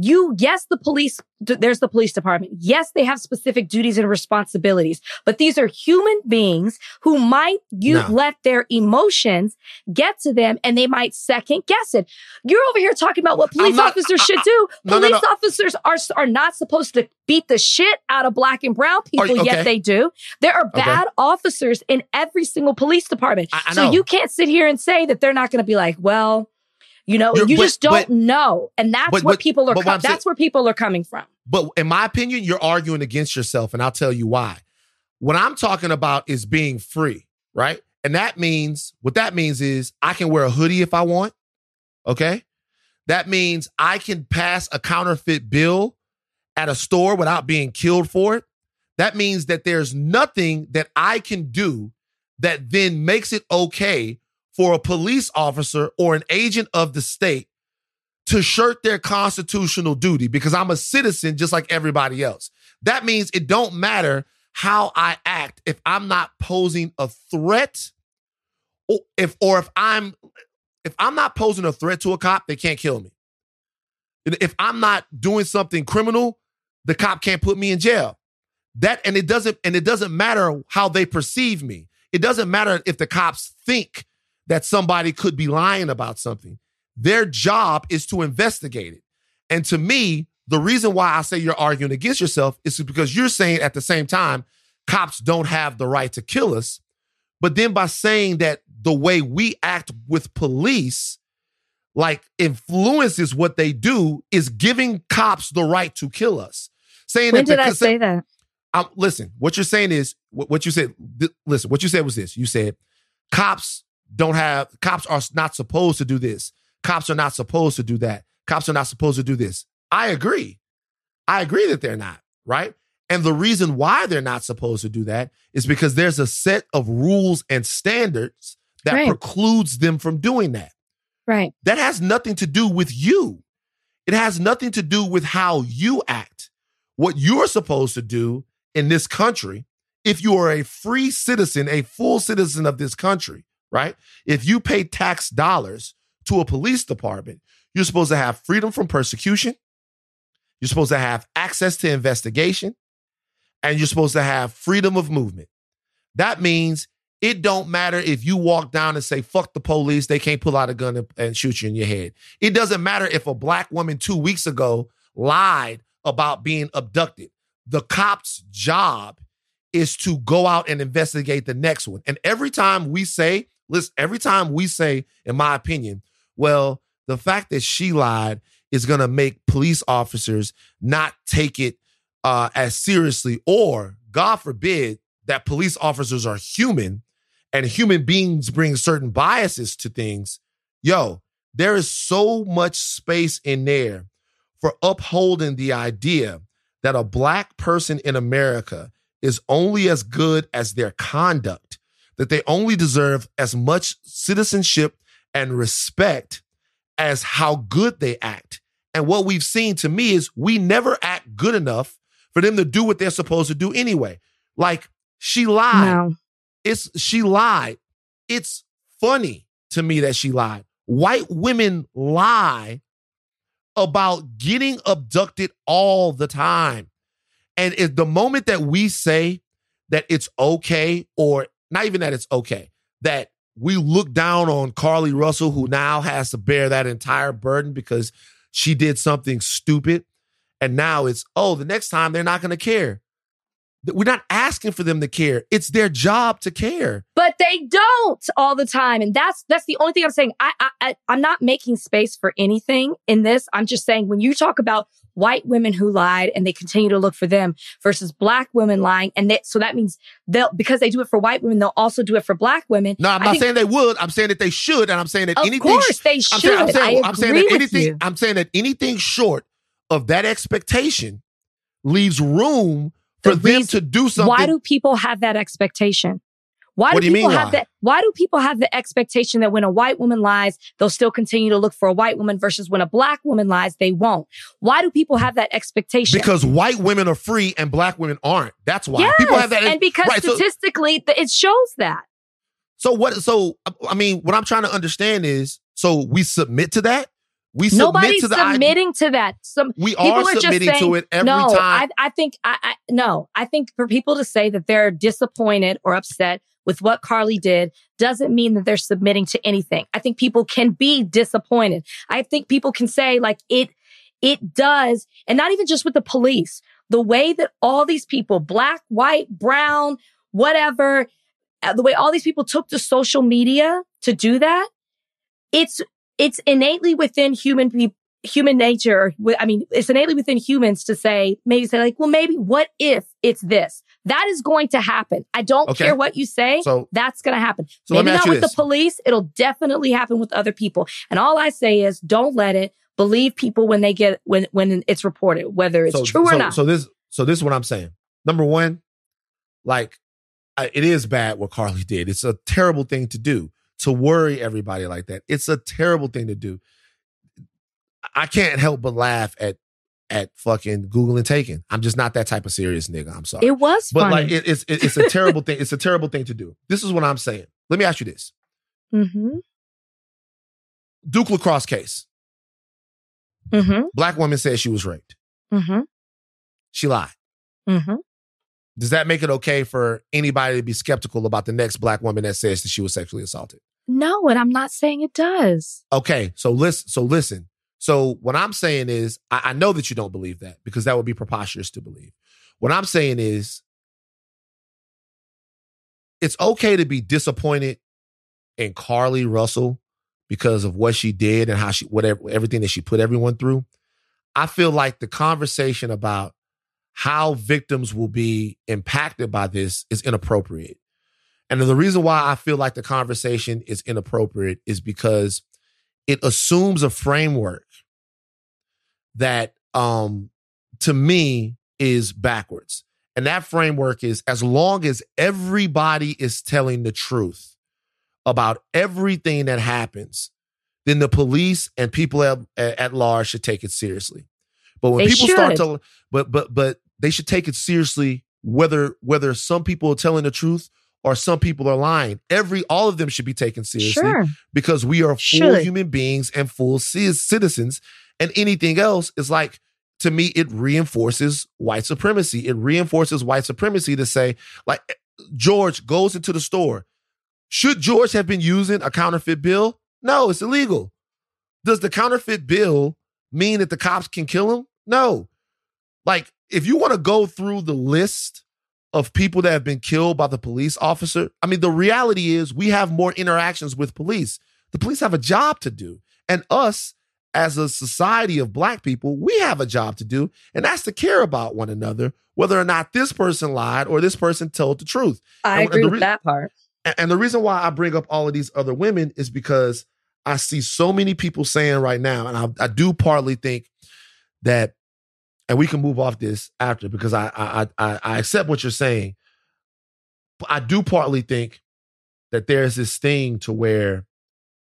there's the police department. Yes, they have specific duties and responsibilities, but these are human beings who might let their emotions get to them and they might second guess it. You're over here talking about what police officers should do. Police officers are not supposed to beat the shit out of Black and brown people, yet they do. There are bad officers in every single police department. So you can't sit here and say that they're not going to be like, well, you just don't know. And that's where people are coming from. But in my opinion, you're arguing against yourself, and I'll tell you why. What I'm talking about is being free, right? And what that means is I can wear a hoodie if I want, okay? That means I can pass a counterfeit bill at a store without being killed for it. That means that there's nothing that I can do that then makes it okay for a police officer or an agent of the state to shirk their constitutional duty because I'm a citizen just like everybody else. That means it don't matter how I act if I'm not posing a threat, or if I'm not posing a threat to a cop, they can't kill me. If I'm not doing something criminal, the cop can't put me in jail. It doesn't matter how they perceive me. It doesn't matter if the cops think that somebody could be lying about something. Their job is to investigate it. And to me, the reason why I say you're arguing against yourself is because you're saying at the same time, cops don't have the right to kill us. But then by saying that the way we act with police, like influences what they do, is giving cops the right to kill us. When did I say that? Listen, what you're saying is, what you said, listen, what you said was this. You said, cops are not supposed to do this. Cops are not supposed to do that. Cops are not supposed to do this. I agree. That they're not, right? And the reason why they're not supposed to do that is because there's a set of rules and standards that precludes them from doing that. Right. That has nothing to do with you. It has nothing to do with how you act. What you're supposed to do in this country, if you are a free citizen, a full citizen of this country, right? If you pay tax dollars to a police department, you're supposed to have freedom from persecution. You're supposed to have access to investigation, and you're supposed to have freedom of movement. That means it don't matter if you walk down and say, fuck the police, they can't pull out a gun and shoot you in your head. It doesn't matter if a Black woman 2 weeks ago lied about being abducted. The cop's job is to go out and investigate the next one. And every time we say, in my opinion, well, the fact that she lied is going to make police officers not take it as seriously, or God forbid that police officers are human and human beings bring certain biases to things. There is so much space in there for upholding the idea that a Black person in America is only as good as their conduct, that they only deserve as much citizenship and respect as how good they act. And what we've seen to me is we never act good enough for them to do what they're supposed to do anyway. Like, she lied. No. She lied. It's funny to me that she lied. White women lie about getting abducted all the time. And if the moment that we say that it's okay, or not even that it's okay, that we look down on Carlee Russell, who now has to bear that entire burden because she did something stupid, and now it's, the next time they're not going to care. We're not asking for them to care. It's their job to care. But they don't all the time. And that's the only thing I'm saying. I'm not making space for anything in this. I'm just saying, when you talk about white women who lied and they continue to look for them versus black women lying, so that means because they do it for white women, they'll also do it for black women. No, I'm not saying they would. I'm saying that they should. And I'm saying that anything. Of course they should. I'm saying that anything short of that expectation leaves room for them to do something. Why do people have that expectation? Why do people have the expectation that when a white woman lies, they'll still continue to look for a white woman versus when a black woman lies, they won't? Why do people have that expectation? Because white women are free and black women aren't. That's why. Yes, people have that. And because statistically, it shows that. So I mean, what I'm trying to understand is, so we submit to that? Nobody's submitting to that. We are submitting to it every time. I think for people to say that they're disappointed or upset with what Carlee did doesn't mean that they're submitting to anything. I think people can be disappointed. I think people can say, like, it does, and not even just with the police. The way that all these people, black, white, brown, whatever, the way all these people took to social media to do that, it's innately within human nature. I mean, it's innately within humans to say like, well, maybe what if it's this? That is going to happen. I don't care what you say. So, that's going to happen. So maybe not with the police. It'll definitely happen with other people. And all I say is, don't let it. Believe people when it's reported, whether it's true or not. So this is what I'm saying. Number one, like, it is bad what Carlee did. It's a terrible thing to do, to worry everybody like that. It's a terrible thing to do. I can't help but laugh at fucking Googling taken. I'm just not that type of serious nigga. I'm sorry. It was funny. But like, it's a terrible thing. It's a terrible thing to do. This is what I'm saying. Let me ask you this. Mm-hmm. Duke Lacrosse case. Mm-hmm. Black woman said she was raped. Mm-hmm. She lied. Mm-hmm. Does that make it okay for anybody to be skeptical about the next black woman that says that she was sexually assaulted? No, and I'm not saying it does. Okay, so listen. So what I'm saying is, I know that you don't believe that, because that would be preposterous to believe. What I'm saying is, it's okay to be disappointed in Carlee Russell because of what she did and how everything that she put everyone through. I feel like the conversation about how victims will be impacted by this is inappropriate. And the reason why I feel like the conversation is inappropriate is because it assumes a framework that, to me, is backwards. And that framework is, as long as everybody is telling the truth about everything that happens, then the police and people at large should take it seriously. But when people start to, but they should take it seriously, whether some people are telling the truth or some people are lying. All of them should be taken seriously, because we are full human beings and full citizens. And anything else is like, to me, it reinforces white supremacy. It reinforces white supremacy to say, like, George goes into the store. Should George have been using a counterfeit bill? No, it's illegal. Does the counterfeit bill mean that the cops can kill him? No. Like, if you want to go through the list of people that have been killed by the police officer, I mean, the reality is we have more interactions with police. The police have a job to do. And us, as a society of black people, we have a job to do, and that's to care about one another, whether or not this person lied or this person told the truth. I agree with that part. And the reason why I bring up all of these other women is because I see so many people saying right now, and I do partly think that, and we can move off this after, because I accept what you're saying, but I do partly think that there's this thing to where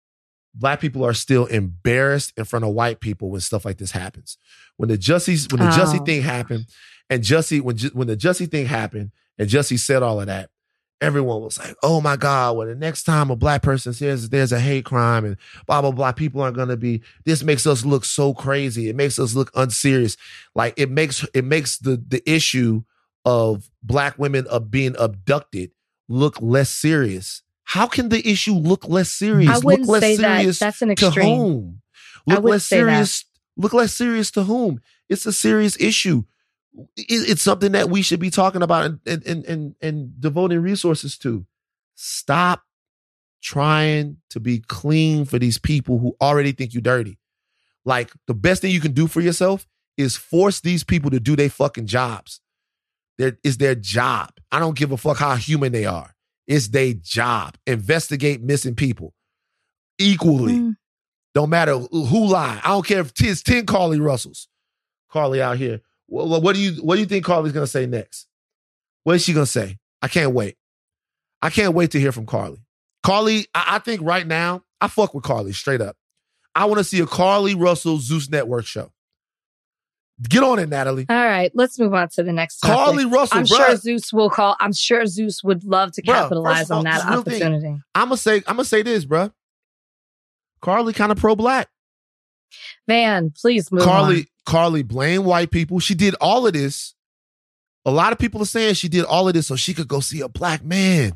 Black people are still embarrassed in front of white people when stuff like this happens. When the Jussie thing happened, and when the Jussie thing happened, and Jussie said all of that, everyone was like, "Oh my God!" Well, the next time a Black person says there's a hate crime and blah blah blah, people aren't gonna be. This makes us look so crazy. It makes us look unserious. Like it makes the issue of Black women being abducted look less serious. How can the issue look less serious? I wouldn't look less say serious that. That's an to extreme. whom? Look less serious. Look less serious to whom? It's a serious issue. It's something that we should be talking about and devoting resources to. Stop trying to be clean for these people who already think you dirty. Like, the best thing you can do for yourself is force these people to do their fucking jobs. It's their job. I don't give a fuck how human they are. It's their job. Investigate missing people equally. Don't matter who lie. I don't care if it's 10 Carly Russells. Carly out here. What do you think Carly's gonna say next? What is she gonna say? I can't wait. I can't wait to hear from Carly. Carly, I think right now, I fuck with Carly straight up. I want to see a Carly Russell Zeus Network show. Get on it, Natalie. All right, let's move on to the next topic. Carly Russell, I'm sure Zeus will call. I'm sure Zeus would love to capitalize on that opportunity. I'm gonna say this, bro. Carly kind of pro-Black. Van, please move on. Carly blamed white people. She did all of this. A lot of people are saying she did all of this so she could go see a Black man.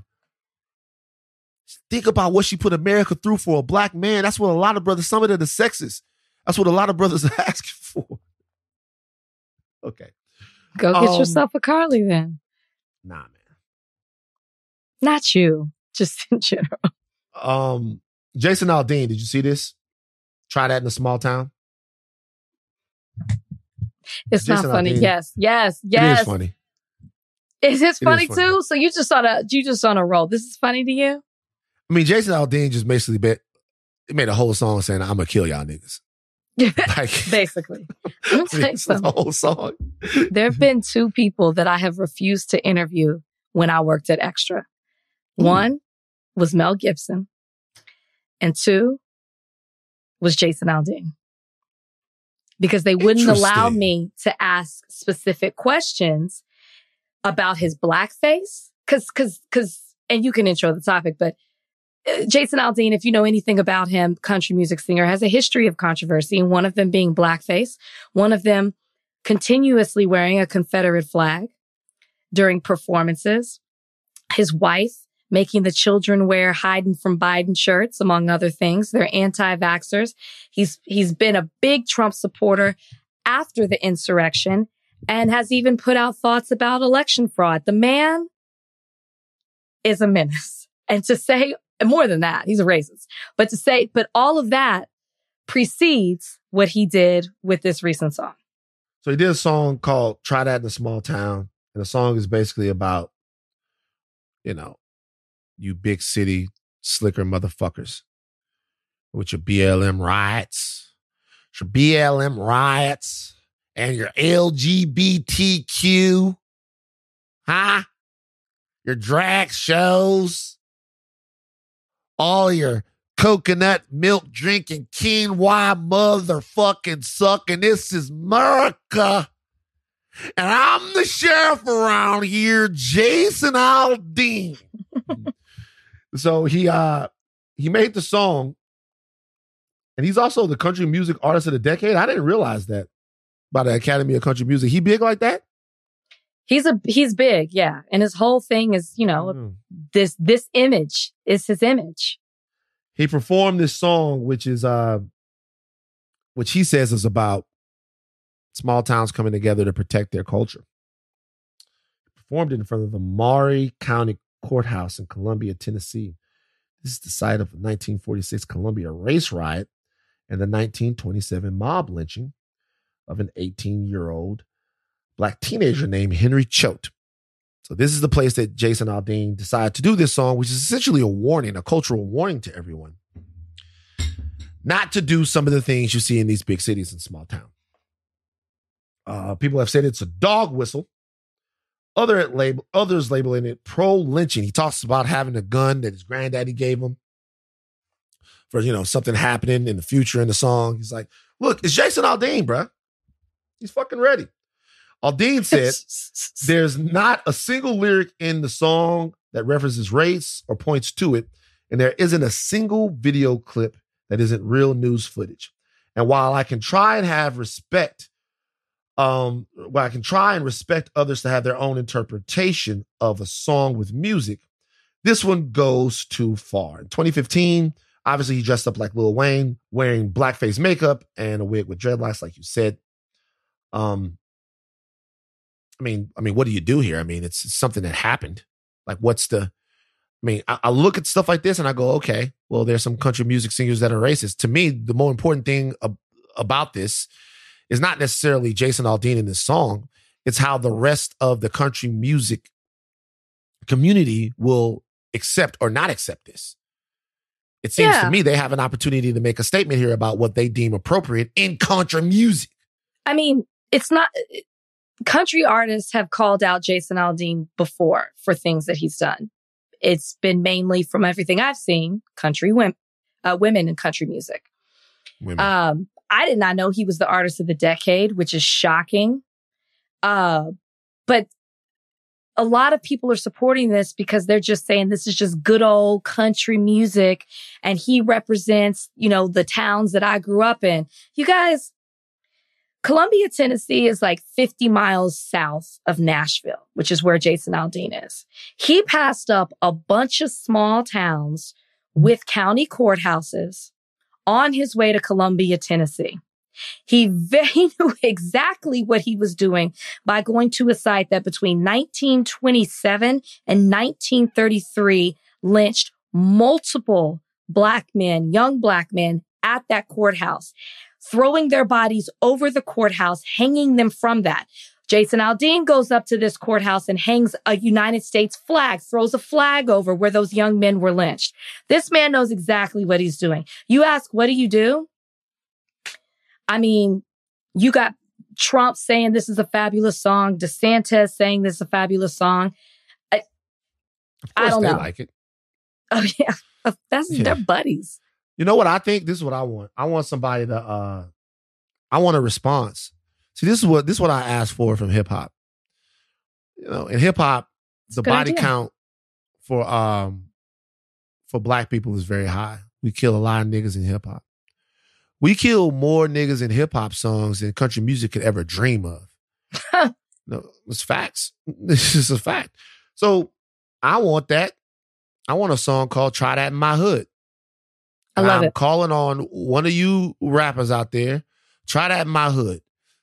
Think about what she put America through for a Black man. That's what a lot of brothers, some of them are sexist. That's what a lot of brothers are asking for. Okay. Go get yourself a Carly then. Nah, man. Not you, just in general. Jason Aldean, did you see this? Try that in a small town. It's Jason not funny. Aldean. Yes. It is funny. Is it funny too? So you just on a roll. This is funny to you? I mean, Jason Aldean just basically made a whole song saying, "I'm gonna kill y'all niggas." Like, basically. Let me tell you something. The whole song. There have been two people that I have refused to interview when I worked at Extra. One was Mel Gibson, and two was Jason Aldean. Because they wouldn't allow me to ask specific questions about his blackface. And you can intro the topic, but Jason Aldean, if you know anything about him, country music singer, has a history of controversy, and one of them being blackface, one of them continuously wearing a Confederate flag during performances, his wife making the children wear hiding from Biden shirts, among other things. They're anti-vaxxers. He's been a big Trump supporter after the insurrection and has even put out thoughts about election fraud. The man is a menace. And to say more than that, he's a racist. But all of that precedes what he did with this recent song. So he did a song called Try That in a Small Town. And the song is basically about, you big city slicker motherfuckers with your BLM riots, and your LGBTQ, your drag shows, all your coconut milk drinking quinoa motherfucking sucking. This is America. And I'm the sheriff around here, Jason Aldean. So he made the song, and he's also the country music artist of the decade. I didn't realize that by the Academy of Country Music. He big like that? He's big, yeah. And his whole thing is, this image is his image. He performed this song, which is which he says is about small towns coming together to protect their culture. He performed it in front of the Maury County Courthouse in Columbia, Tennessee. This is the site of the 1946 Columbia race riot and the 1927 mob lynching of an 18-year-old Black teenager named Henry Choate. So this is the place that Jason Aldean decided to do this song, which is essentially a warning, a cultural warning to everyone, not to do some of the things you see in these big cities and small towns. People have said it's a dog whistle. Others labeling it pro-lynching. He talks about having a gun that his granddaddy gave him. for, something happening in the future in the song. He's like, look, it's Jason Aldean, bruh. He's fucking ready. Aldean said, there's not a single lyric in the song that references race or points to it, and there isn't a single video clip that isn't real news footage. And while I can try and respect others to have their own interpretation of a song with music, this one goes too far. In 2015, obviously he dressed up like Lil Wayne, wearing blackface makeup and a wig with dreadlocks, like you said. I mean, what do you do here? I mean, it's something that happened. Like, I look at stuff like this and I go, okay, well, there's some country music singers that are racist. To me, the more important thing about this is not necessarily Jason Aldean in this song. It's how the rest of the country music community will accept or not accept this. It seems to me they have an opportunity to make a statement here about what they deem appropriate in country music. I mean, it's not... Country artists have called out Jason Aldean before for things that he's done. It's been mainly, from everything I've seen, country women in country music. I did not know he was the artist of the decade, which is shocking. But a lot of people are supporting this because they're just saying this is just good old country music. And he represents, the towns that I grew up in. You guys, Columbia, Tennessee is like 50 miles south of Nashville, which is where Jason Aldean is. He passed up a bunch of small towns with county courthouses on his way to Columbia, Tennessee. He knew exactly what he was doing by going to a site that between 1927 and 1933 lynched multiple young black men at that courthouse, throwing their bodies over the courthouse, hanging them from that. Jason Aldean goes up to this courthouse and hangs a United States flag, throws a flag over where those young men were lynched. This man knows exactly what he's doing. You ask, what do you do? I mean, you got Trump saying this is a fabulous song, DeSantis saying this is a fabulous song. I don't know. They like it. Oh, yeah. They're buddies. You know what I think? This is what I want. I want somebody to, I want a response. See, this is what I asked for from hip hop. In hip hop, the body count for black people is very high. We kill a lot of niggas in hip hop. We kill more niggas in hip hop songs than country music could ever dream of. No, it's facts. This is a fact. So I want that. I want a song called Try That in My Hood. I love it. I'm calling on one of you rappers out there. Try That in My Hood.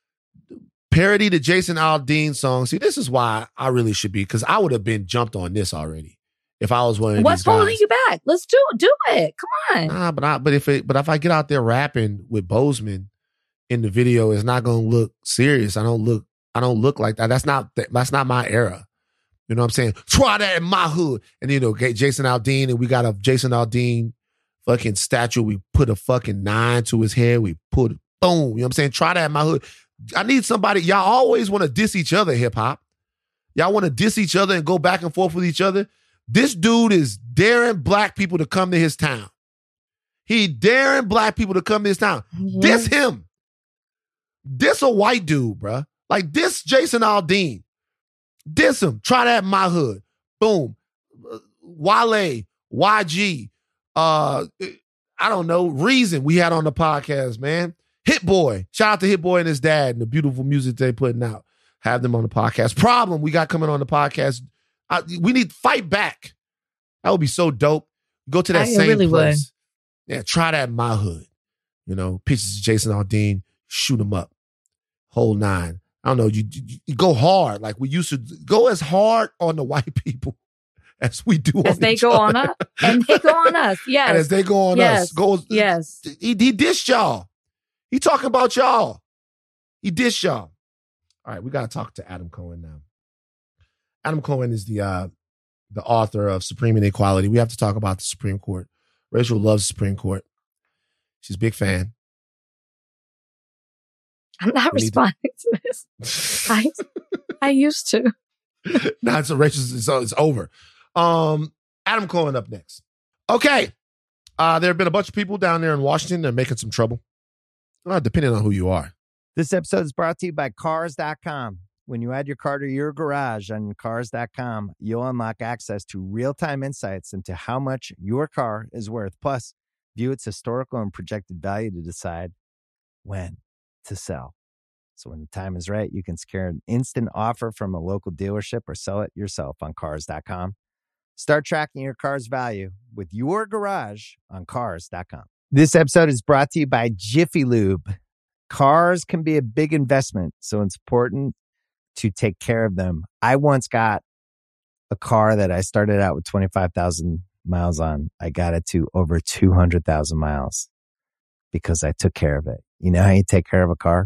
Parody the Jason Aldean song. See, this is why I really should be, because I would have been jumped on this already if I was one of these guys. What's holding you back? Let's do it. Come on. Nah, but if I get out there rapping with Bozeman in the video, it's not gonna look serious. I don't look like that. That's not my era. You know what I'm saying? Try that in my hood. And Jason Aldean, and we got a Jason Aldean fucking statue. We put a fucking 9 to his head. We put boom. You know what I'm saying? Try that in my hood. I need somebody. Y'all always want to diss each other, hip hop. Y'all want to diss each other and go back and forth with each other. This dude is daring black people to come to his town. He daring black people to come to his town. Mm-hmm. Diss him. Diss a white dude, bruh. Like, diss Jason Aldean. Diss him. Try that in my hood. Boom. Wale, YG, I don't know, Reason we had on the podcast, man. Hit Boy. Shout out to Hit Boy and his dad and the beautiful music they putting out. Have them on the podcast. Problem we got coming on the podcast. We need Fight Back. That would be so dope. Go to that same really place. Would. Yeah, try that in my hood. Pictures of Jason Aldean, shoot him up. Whole 9. I don't know. You go hard. Like we used to go as hard on the white people as we do as on they each go other. on us. And they go on us. Yes. And as they go on us. Yes. He dissed y'all. He talking about y'all. He dissed y'all. All right, we got to talk to Adam Cohen now. Adam Cohen is the author of Supreme Inequality. We have to talk about the Supreme Court. Rachel loves the Supreme Court. She's a big fan. I'm not responding to this. I used to. No, it's Rachel's. It's over. Adam Cohen up next. Okay. There have been a bunch of people down there in Washington that are making some trouble, depending on who you are. This episode is brought to you by Cars.com. When you add your car to your garage on Cars.com, you'll unlock access to real-time insights into how much your car is worth. Plus, view its historical and projected value to decide when to sell. So when the time is right, you can secure an instant offer from a local dealership or sell it yourself on Cars.com. Start tracking your car's value with your garage on Cars.com. This episode is brought to you by Jiffy Lube. Cars can be a big investment, so it's important to take care of them. I once got a car that I started out with 25,000 miles on. I got it to over 200,000 miles because I took care of it. You know how you take care of a car?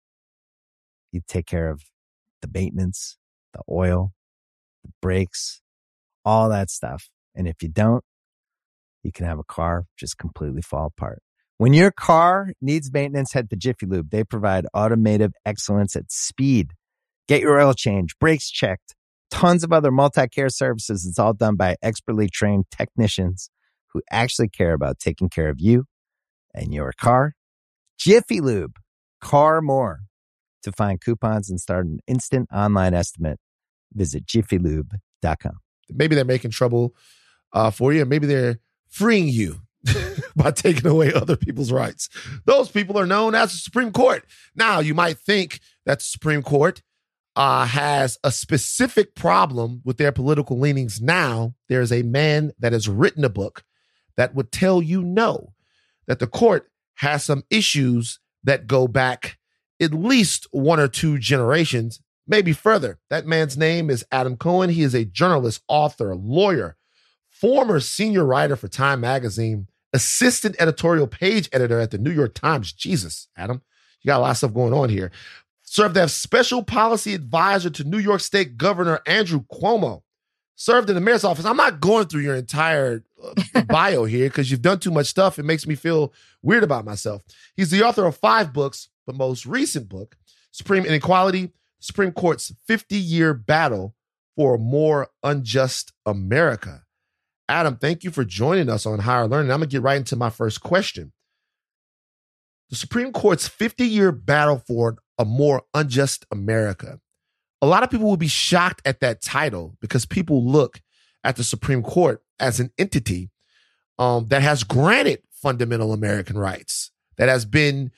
You take care of the maintenance, the oil, the brakes, all that stuff. And if you don't, you can have a car just completely fall apart. When your car needs maintenance, head to Jiffy Lube. They provide automotive excellence at speed. Get your oil change, brakes checked, tons of other multi-care services. It's all done by expertly trained technicians who actually care about taking care of you and your car. Jiffy Lube, car more. To find coupons and start an instant online estimate, visit jiffylube.com. Maybe they're making trouble for you. Maybe they're freeing you by taking away other people's rights. Those people are known as the Supreme Court. Now, you might think that the Supreme Court has a specific problem with their political leanings. Now, there's a man that has written a book that would tell you no, that the court has some issues that go back at least one or two generations, maybe further. That man's name is Adam Cohen. He is a journalist, author, lawyer, former senior writer for Time Magazine, assistant editorial page editor at the New York Times. Jesus, Adam, you got a lot of stuff going on here. Served as special policy advisor to New York State Governor Andrew Cuomo. Served in the mayor's office. I'm not going through your entire bio here because you've done too much stuff. It makes me feel weird about myself. He's the author of 5 books. The most recent book, Supreme Inequality, Supreme Court's 50-year battle for a more unjust America. Adam, thank you for joining us on Higher Learning. I'm going to get right into my first question. The Supreme Court's 50-year battle for a more unjust America. A lot of people will be shocked at that title because people look at the Supreme Court as an entity that has granted fundamental American rights, that has been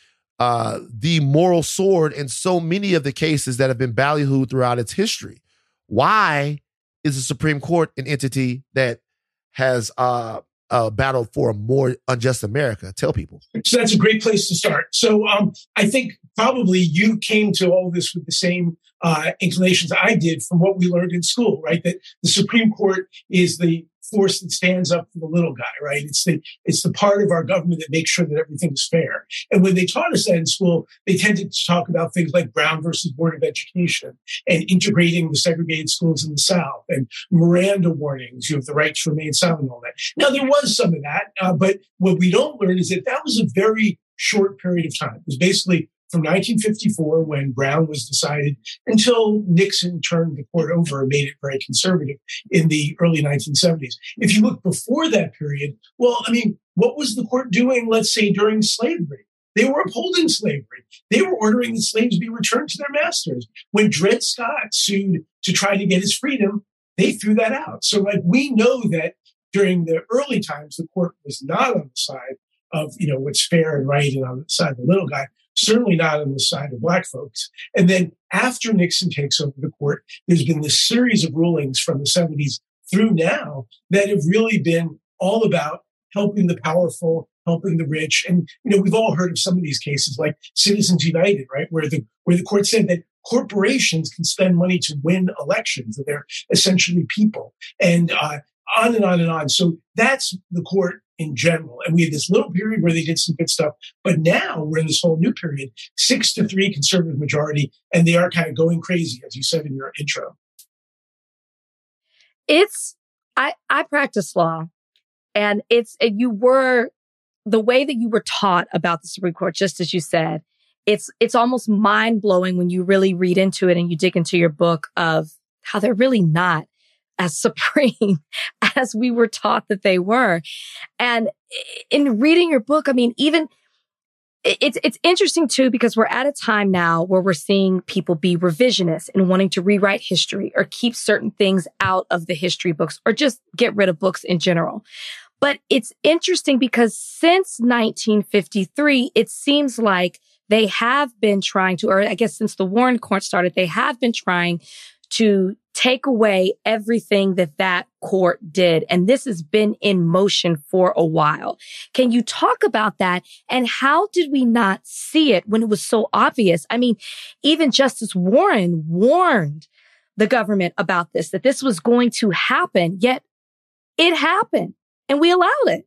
the moral sword in so many of the cases that have been ballyhooed throughout its history. Why is the Supreme Court an entity that has battled for a more unjust America? Tell people. So that's a great place to start. So I think probably you came to all this with the same inclinations I did from what we learned in school, right? That the Supreme Court is the force that stands up for the little guy, right? It's the part of our government that makes sure that everything is fair. And when they taught us that in school, they tended to talk about things like Brown versus Board of Education and integrating the segregated schools in the South and Miranda warnings. You have the right to remain silent and all that. Now, there was some of that, but what we don't learn is that that was a very short period of time. It was basically from 1954, when Brown was decided, until Nixon turned the court over and made it very conservative in the early 1970s. If you look before that period, well, I mean, what was the court doing, let's say, during slavery? They were upholding slavery. They were ordering that slaves be returned to their masters. When Dred Scott sued to try to get his freedom, they threw that out. So, like, we know that during the early times, the court was not on the side of, what's fair and right and on the side of the little guy. Certainly not on the side of Black folks. And then after Nixon takes over the court, there's been this series of rulings from the 70s through now that have really been all about helping the powerful, helping the rich. And, we've all heard of some of these cases like Citizens United, right? Where the court said that corporations can spend money to win elections, that they're essentially people, and on and on and on. So that's the court in general. And we had this little period where they did some good stuff. But now we're in this whole new period, 6-3 conservative majority, and they are kind of going crazy, as you said in your intro. I practice law, and the way that you were taught about the Supreme Court, just as you said, it's almost mind blowing when you really read into it and you dig into your book of how they're really not as supreme as we were taught that they were. And in reading your book, I mean, even it's interesting too, because we're at a time now where we're seeing people be revisionist and wanting to rewrite history or keep certain things out of the history books or just get rid of books in general. But it's interesting because since 1953, it seems like they have been trying to, or I guess since the Warren Court started, they have been trying to take away everything that court did. And this has been in motion for a while. Can you talk about that? And how did we not see it when it was so obvious? I mean, even Justice Warren warned the government about this, that this was going to happen, yet it happened and we allowed it.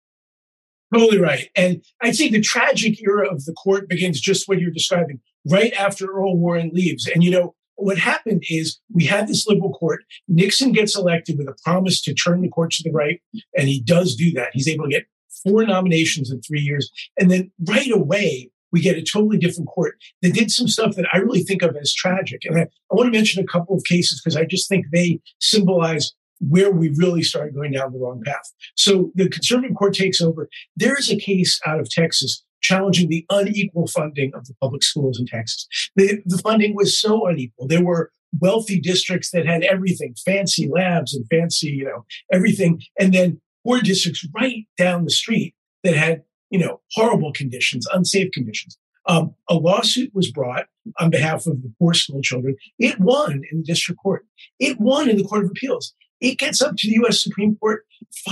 Totally right. And I think the tragic era of the court begins just what you're describing, right after Earl Warren leaves. And, you know, what happened is we had this liberal court. Nixon gets elected with a promise to turn the court to the right, and he does do that. He's able to get 4 nominations in 3 years. And then right away, we get a totally different court that did some stuff that I really think of as tragic. And I want to mention a couple of cases because I just think they symbolize where we really started going down the wrong path. So the conservative court takes over. There is a case out of Texas challenging the unequal funding of the public schools in Texas. The funding was so unequal. There were wealthy districts that had everything, fancy labs and fancy, you know, everything. And then poor districts right down the street that had, you know, horrible conditions, unsafe conditions. A lawsuit was brought on behalf of the poor school children. It won in the district court. It won in the Court of Appeals. It gets up to the U.S. Supreme Court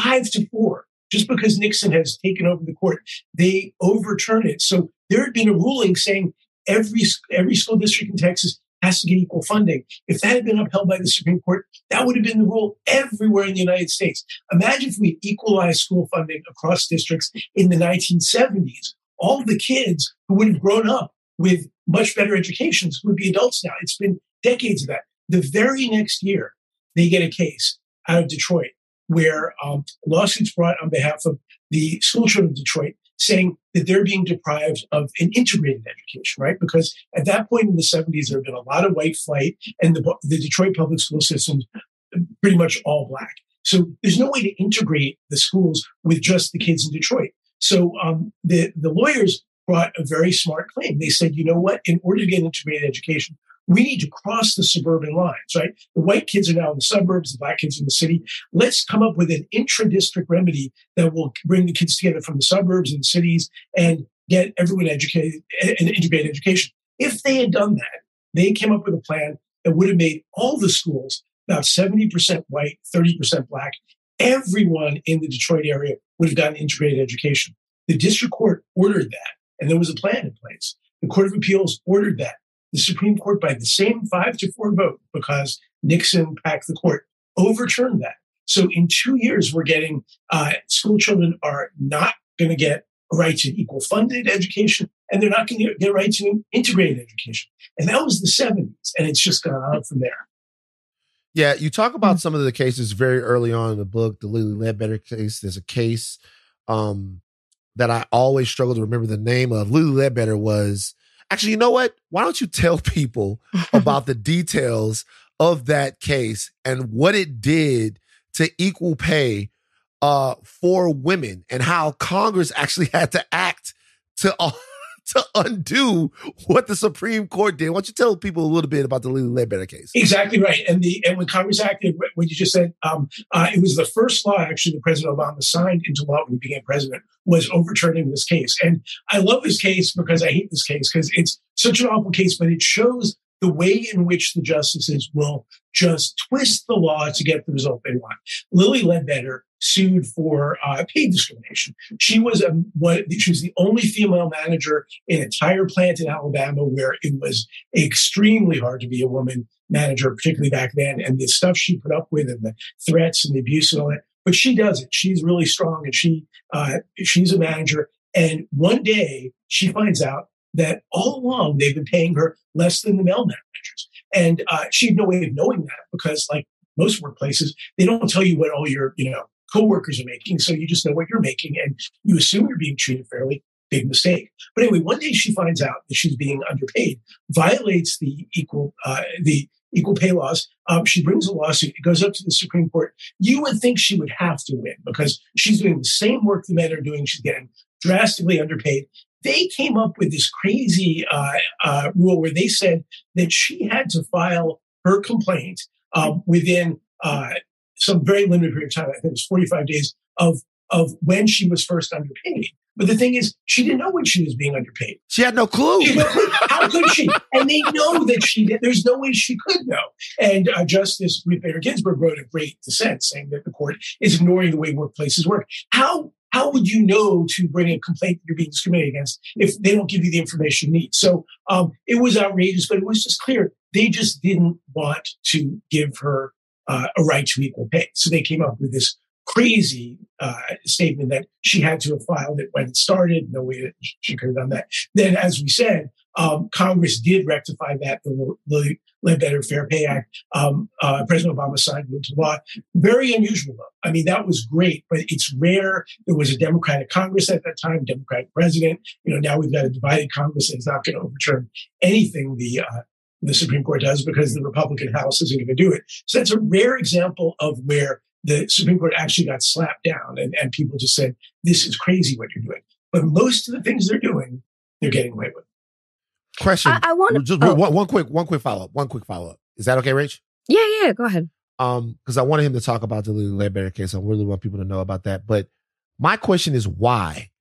5-4. Just because Nixon has taken over the court, they overturn it. So there had been a ruling saying every school district in Texas has to get equal funding. If that had been upheld by the Supreme Court, that would have been the rule everywhere in the United States. Imagine if we equalized school funding across districts in the 1970s. All of the kids who would have grown up with much better educations would be adults now. It's been decades of that. The very next year, they get a case out of Detroit where lawsuits brought on behalf of the school children of Detroit saying that they're being deprived of an integrated education, right? Because at that point in the 70s, there had been a lot of white flight and the Detroit public school system pretty much all black. So there's no way to integrate the schools with just the kids in Detroit. So the lawyers brought a very smart claim. They said, you know what? In order to get an integrated education, we need to cross the suburban lines, right? The white kids are now in the suburbs, the black kids in the city. Let's come up with an intra-district remedy that will bring the kids together from the suburbs and the cities and get everyone educated, an integrated education. If they had done that, they came up with a plan that would have made all the schools about 70% white, 30% black. Everyone in the Detroit area would have gotten integrated education. The district court ordered that, and there was a plan in place. The Court of Appeals ordered that. The Supreme Court, by the same 5-4 vote, because Nixon packed the court, overturned that. So in 2 years, we're getting school children are not going to get a right to equal funded education, and they're not going to get a right to integrated education. And that was the 70s, and it's just gone on from there. Yeah, you talk about some of the cases very early on in the book, the Lilly Ledbetter case. There's a case that I always struggle to remember the name of. Lilly Ledbetter was... Actually, you know what? Why don't you tell people about the details of that case and what it did to equal pay for women and how Congress actually had to act to undo what the Supreme Court did. Why don't you tell people a little bit about the Lilly Ledbetter case? Exactly right. And when Congress acted, what you just said, it was the first law actually that President Obama signed into law when he became president, was overturning this case. And I love this case because I hate this case because it's such an awful case, but it shows the way in which the justices will just twist the law to get the result they want. Lilly Ledbetter sued for pay discrimination. She was the only female manager in a tire plant in Alabama where it was extremely hard to be a woman manager, particularly back then. And the stuff she put up with and the threats and the abuse and all that. But she does it. She's really strong and she's a manager. And one day she finds out that all along they've been paying her less than the male managers. And she had no way of knowing that because like most workplaces, they don't tell you what all your, coworkers are making. So you just know what you're making and you assume you're being treated fairly. Big mistake. But anyway, one day she finds out that she's being underpaid, violates the equal pay laws. She brings a lawsuit. It goes up to the Supreme Court. You would think she would have to win because she's doing the same work the men are doing. She's getting drastically underpaid. They came up with this crazy rule where they said that she had to file her complaint within some very limited period of time. I think it was 45 days of when she was first underpaid. But the thing is, she didn't know when she was being underpaid. She had no clue. How could she? And they know that she did. There's no way she could know. And Justice Ruth Bader Ginsburg wrote a great dissent saying that the court is ignoring the way workplaces work. How would you know to bring a complaint that you're being discriminated against if they don't give you the information you need? So it was outrageous, but it was just clear they just didn't want to give her a right to equal pay. So they came up with this crazy statement that she had to have filed it when it started. No way that she could have done that. Then, as we said, Congress did rectify that. The Lilly Ledbetter Fair Pay Act, President Obama signed it into law. Very unusual, though. I mean, that was great, but it's rare. There was a Democratic Congress at that time, Democratic president. Now we've got a divided Congress that's not going to overturn anything the Supreme Court does because the Republican House isn't going to do it. So that's a rare example of where the Supreme Court actually got slapped down and people just said, this is crazy what you're doing. But most of the things they're doing, they're getting away with. Question. I want to just one quick follow-up. Is that okay, Rach? Yeah, go ahead. Because I wanted him to talk about the Lilly Ledbetter case. I really want people to know about that. But my question is why?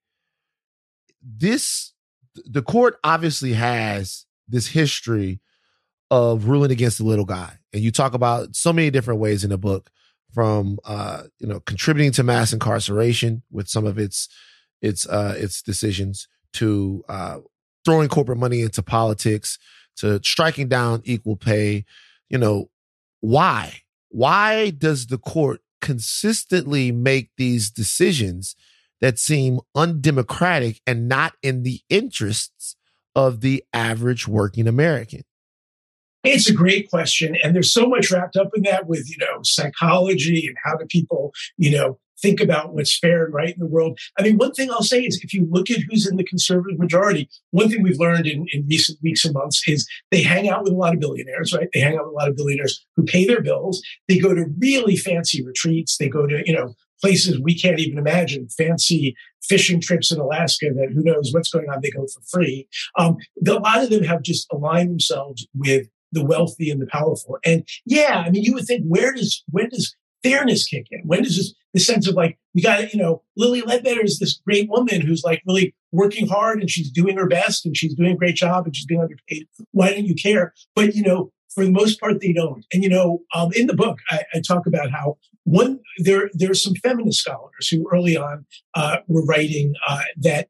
The court obviously has this history of ruling against the little guy. And you talk about so many different ways in the book, from contributing to mass incarceration with some of its decisions, to throwing corporate money into politics, to striking down equal pay. Why does the court consistently make these decisions that seem undemocratic and not in the interests of the average working American? It's a great question. And there's so much wrapped up in that with, psychology and how do people, think about what's fair and right in the world. I mean, one thing I'll say is if you look at who's in the conservative majority, one thing we've learned in recent weeks and months is they hang out with a lot of billionaires, right? They hang out with a lot of billionaires who pay their bills. They go to really fancy retreats. They go to, places we can't even imagine, fancy fishing trips in Alaska that who knows what's going on. They go for free. A lot of them have just aligned themselves with the wealthy and the powerful. And yeah, I mean, you would think, when does fairness kick in? When does the sense of like, we got, Lilly Ledbetter is this great woman who's like really working hard and she's doing her best and she's doing a great job and she's being underpaid. Why don't you care? But, for the most part, they don't. And, in the book, I talk about how there's some feminist scholars who early on were writing that,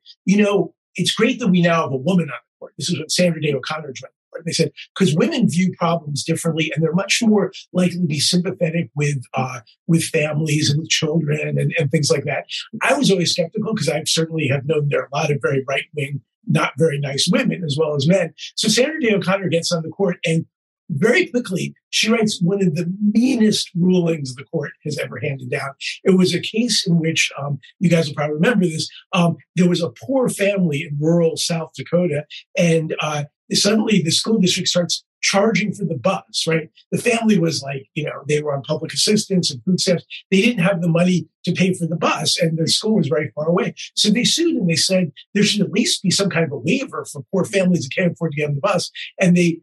it's great that we now have a woman on the court. This is what Sandra Day O'Connor joined. They said, because women view problems differently and they're much more likely to be sympathetic with families and with children and things like that. I was always skeptical because I certainly have known there are a lot of very right-wing, not very nice women as well as men. So Sandra Day O'Connor gets on the court and very quickly, she writes one of the meanest rulings the court has ever handed down. It was a case in which, you guys will probably remember this, there was a poor family in rural South Dakota, and suddenly the school district starts charging for the bus, right? The family was like, they were on public assistance and food stamps. They didn't have the money to pay for the bus, and the school was very far away. So they sued and they said there should at least be some kind of a waiver for poor families that can't afford to get on the bus. And they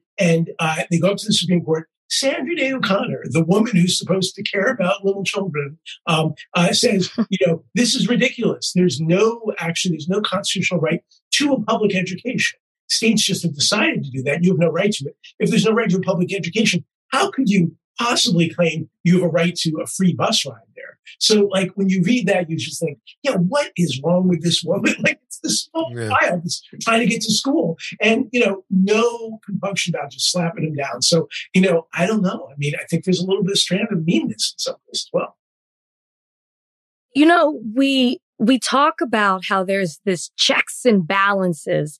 go up to the Supreme Court. Sandra Day O'Connor, the woman who's supposed to care about little children, says, this is ridiculous. There's no constitutional right to a public education. States just have decided to do that. You have no right to it. If there's no right to a public education, how could you possibly claim you have a right to a free bus ride there? So, like, when you read that, you just think, what is wrong with this woman? Like, it's this small child that's trying to get to school. And, no compunction about just slapping him down. So, I don't know. I mean, I think there's a little bit of strand of meanness in some of this as well. We talk about how there's this checks and balances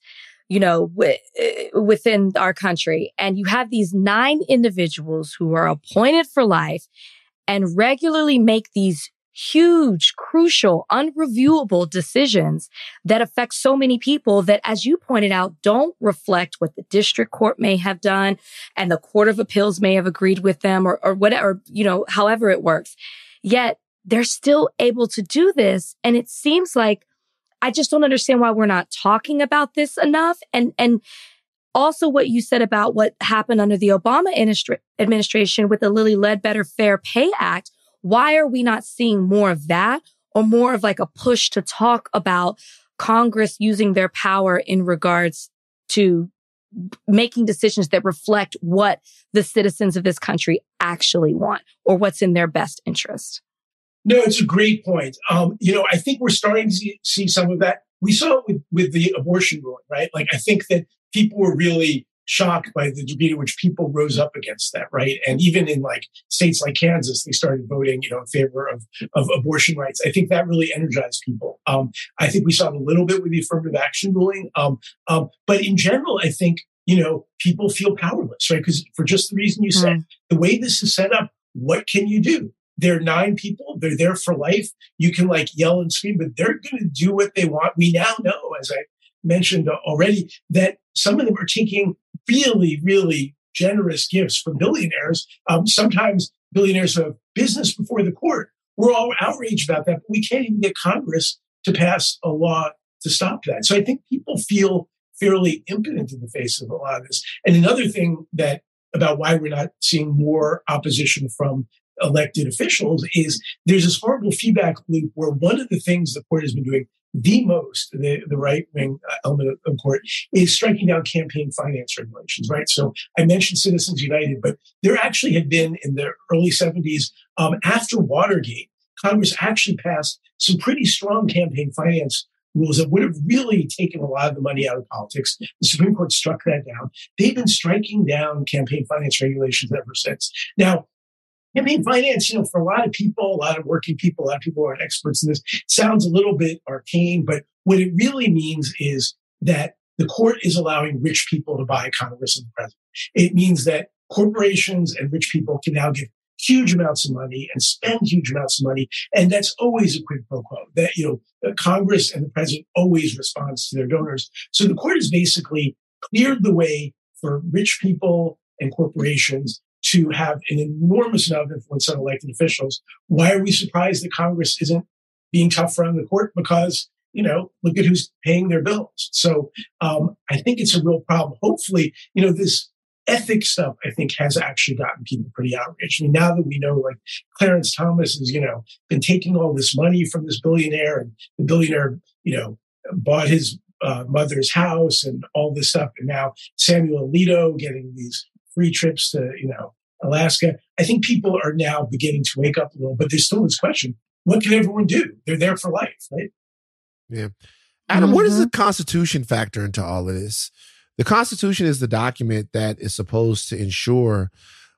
within our country. And you have these 9 individuals who are appointed for life and regularly make these huge, crucial, unreviewable decisions that affect so many people that, as you pointed out, don't reflect what the district court may have done and the Court of Appeals may have agreed with them or whatever, however it works. Yet they're still able to do this. And it seems like I just don't understand why we're not talking about this enough. And also what you said about what happened under the Obama administration with the Lilly Ledbetter Fair Pay Act. Why are we not seeing more of that, or more of like a push to talk about Congress using their power in regards to making decisions that reflect what the citizens of this country actually want or what's in their best interest? No, it's a great point. I think we're starting to see some of that. We saw it with the abortion ruling, right? Like, I think that people were really shocked by the degree to which people rose up against that, right? And even in like states like Kansas, they started voting, in favor of abortion rights. I think that really energized people. I think we saw it a little bit with the affirmative action ruling. But in general, I think, people feel powerless, right? Because for just the reason you said, the way this is set up, what can you do? There are 9 people. They're there for life. You can like yell and scream, but they're going to do what they want. We now know, as I mentioned already, that some of them are taking really, really generous gifts from billionaires. Sometimes billionaires have business before the court. We're all outraged about that, but we can't even get Congress to pass a law to stop that. So I think people feel fairly impotent in the face of a lot of this. And another thing about why we're not seeing more opposition from elected officials is there's this horrible feedback loop where one of the things the court has been doing the most, the right-wing element of the court, is striking down campaign finance regulations, right? So I mentioned Citizens United, but there actually had been in the early 70s, after Watergate, Congress actually passed some pretty strong campaign finance rules that would have really taken a lot of the money out of politics. The Supreme Court struck that down. They've been striking down campaign finance regulations ever since. Now, campaign finance, for a lot of people, a lot of working people, a lot of people who aren't experts in this, sounds a little bit arcane, but what it really means is that the court is allowing rich people to buy Congress and the president. It means that corporations and rich people can now give huge amounts of money and spend huge amounts of money. And that's always a quid pro quo that, Congress and the president always responds to their donors. So the court has basically cleared the way for rich people and corporations to have an enormous amount of influence on elected officials. Why are we surprised that Congress isn't being tougher on the court? Because, look at who's paying their bills. So I think it's a real problem. Hopefully, this ethics stuff, I think, has actually gotten people pretty outraged. I mean, now that we know, like, Clarence Thomas has, been taking all this money from this billionaire, and the billionaire, bought his mother's house and all this stuff. And now Samuel Alito getting these free trips to, Alaska. I think people are now beginning to wake up a little, but there's still this question: what can everyone do? They're there for life, right? Yeah. Adam, where does the Constitution factor into all of this? The Constitution is the document that is supposed to ensure,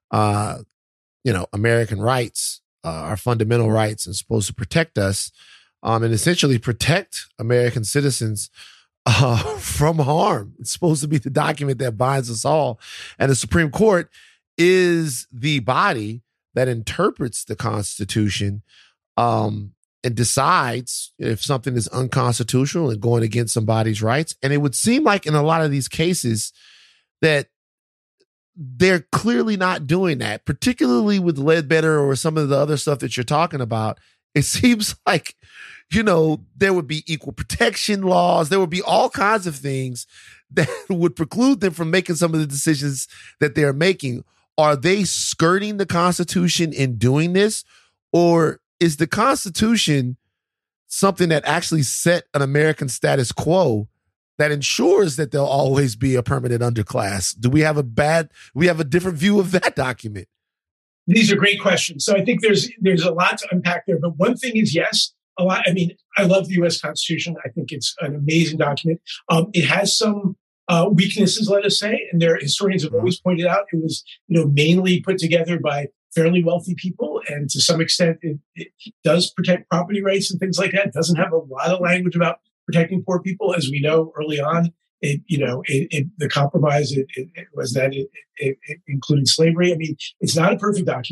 American rights, our fundamental rights, and supposed to protect us, and essentially protect American citizens from harm. It's supposed to be the document that binds us all. And the Supreme Court is the body that interprets the Constitution and decides if something is unconstitutional and going against somebody's rights. And it would seem like in a lot of these cases that they're clearly not doing that, particularly with Ledbetter or some of the other stuff that you're talking about. It seems like, there would be equal protection laws. There would be all kinds of things that would preclude them from making some of the decisions that they're making. Are they skirting the Constitution in doing this? Or is the Constitution something that actually set an American status quo that ensures that there'll always be a permanent underclass? Do we have a different view of that document? These are great questions. So I think there's a lot to unpack there. But one thing is, yes, a lot. I mean, I love the U.S. Constitution. I think it's an amazing document. It has some weaknesses, let us say, and their historians have always pointed out it was, mainly put together by fairly wealthy people, and to some extent, it does protect property rights and things like that. It doesn't have a lot of language about protecting poor people, as we know early on. The compromise was that it included slavery. I mean, it's not a perfect document.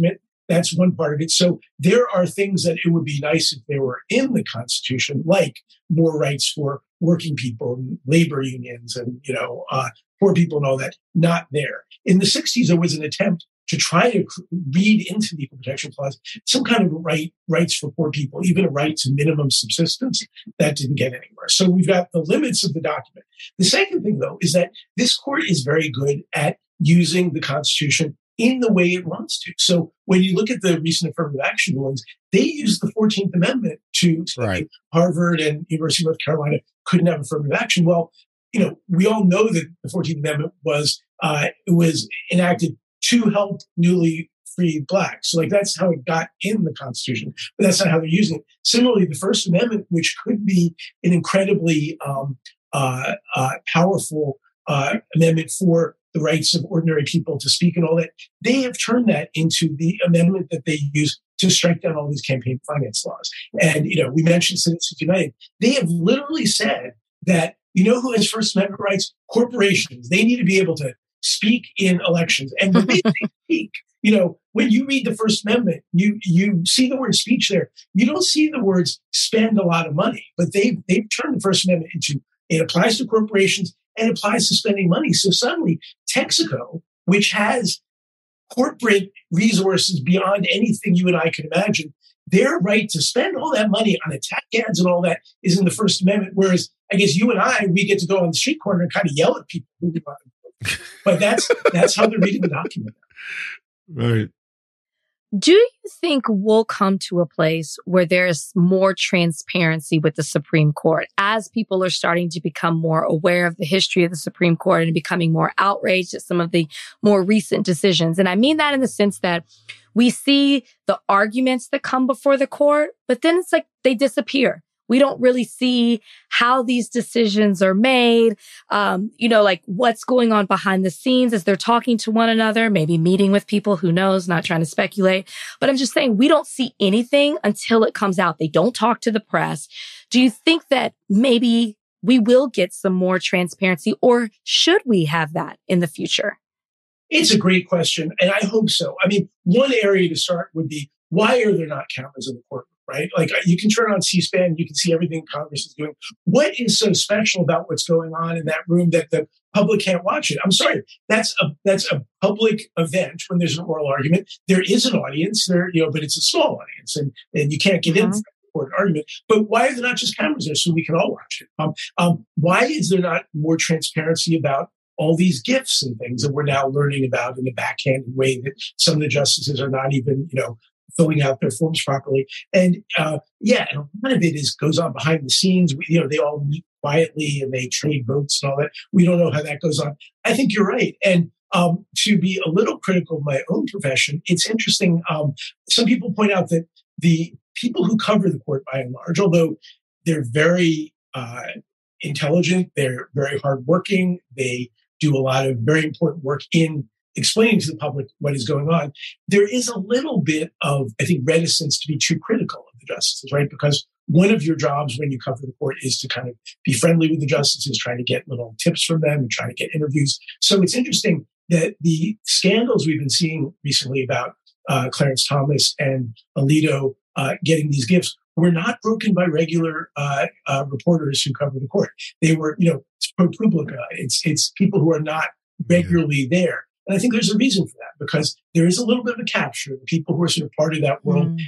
That's one part of it. So there are things that it would be nice if they were in the Constitution, like more rights for working people and labor unions and, poor people and all that, not there. In the 60s, there was an attempt to try to read into the Equal Protection Clause some kind of rights for poor people, even a right to minimum subsistence. That didn't get anywhere. So we've got the limits of the document. The second thing, though, is that this court is very good at using the Constitution in the way it wants to. So when you look at the recent affirmative action rulings, they use the 14th Amendment to say Harvard and University of North Carolina couldn't have affirmative action. Well, we all know that the 14th Amendment was enacted to help newly freed blacks. So that's how it got in the Constitution, but that's not how they're using it. Similarly, the First Amendment, which could be an incredibly powerful amendment for the rights of ordinary people to speak and all that, they have turned that into the amendment that they use to strike down all these campaign finance laws. And, we mentioned Citizens United. They have literally said that, who has First Amendment rights? Corporations. They need to be able to speak in elections. And when they speak, when you read the First Amendment, you see the word speech there. You don't see the words spend a lot of money, but they've turned the First Amendment into, it applies to corporations and applies to spending money. So suddenly Texaco, which has corporate resources beyond anything you and I could imagine, their right to spend all that money on attack ads and all that is in the First Amendment. Whereas I guess you and I, we get to go on the street corner and kind of yell at people. But that's how they're reading the document. Right. Do you think we'll come to a place where there's more transparency with the Supreme Court as people are starting to become more aware of the history of the Supreme Court and becoming more outraged at some of the more recent decisions? And I mean that in the sense that we see the arguments that come before the court, but then it's like they disappear. We don't really see how these decisions are made, like what's going on behind the scenes as they're talking to one another, maybe meeting with people, who knows, not trying to speculate. But I'm just saying we don't see anything until it comes out. They don't talk to the press. Do you think that maybe we will get some more transparency, or should we have that in the future? It's a great question, and I hope so. I mean, one area to start would be, why are there not cameras in the courtroom? Right? Like you can turn on C-SPAN, you can see everything Congress is doing. What is so special about what's going on in that room that the public can't watch it? I'm sorry, that's a public event when there's an oral argument. There is an audience there, but it's a small audience, and you can't get in for an argument. But why are there not just cameras there so we can all watch it? Why is there not more transparency about all these gifts and things that we're now learning about in a backhanded way that some of the justices are not even, filling out their forms properly? And and a lot of it goes on behind the scenes. They all meet quietly and they trade votes and all that. We don't know how that goes on. I think you're right. And to be a little critical of my own profession, it's interesting. Some people point out that the people who cover the court, by and large, although they're very intelligent, they're very hardworking, they do a lot of very important work in explaining to the public what is going on, there is a little bit of, I think, reticence to be too critical of the justices, right? Because one of your jobs when you cover the court is to kind of be friendly with the justices, trying to get little tips from them and trying to get interviews. So it's interesting that the scandals we've been seeing recently about Clarence Thomas and Alito getting these gifts were not broken by regular reporters who cover the court. They were, it's ProPublica. It's people who are not regularly there. And I think there's a reason for that, because there is a little bit of a capture of the people who are sort of part of that world.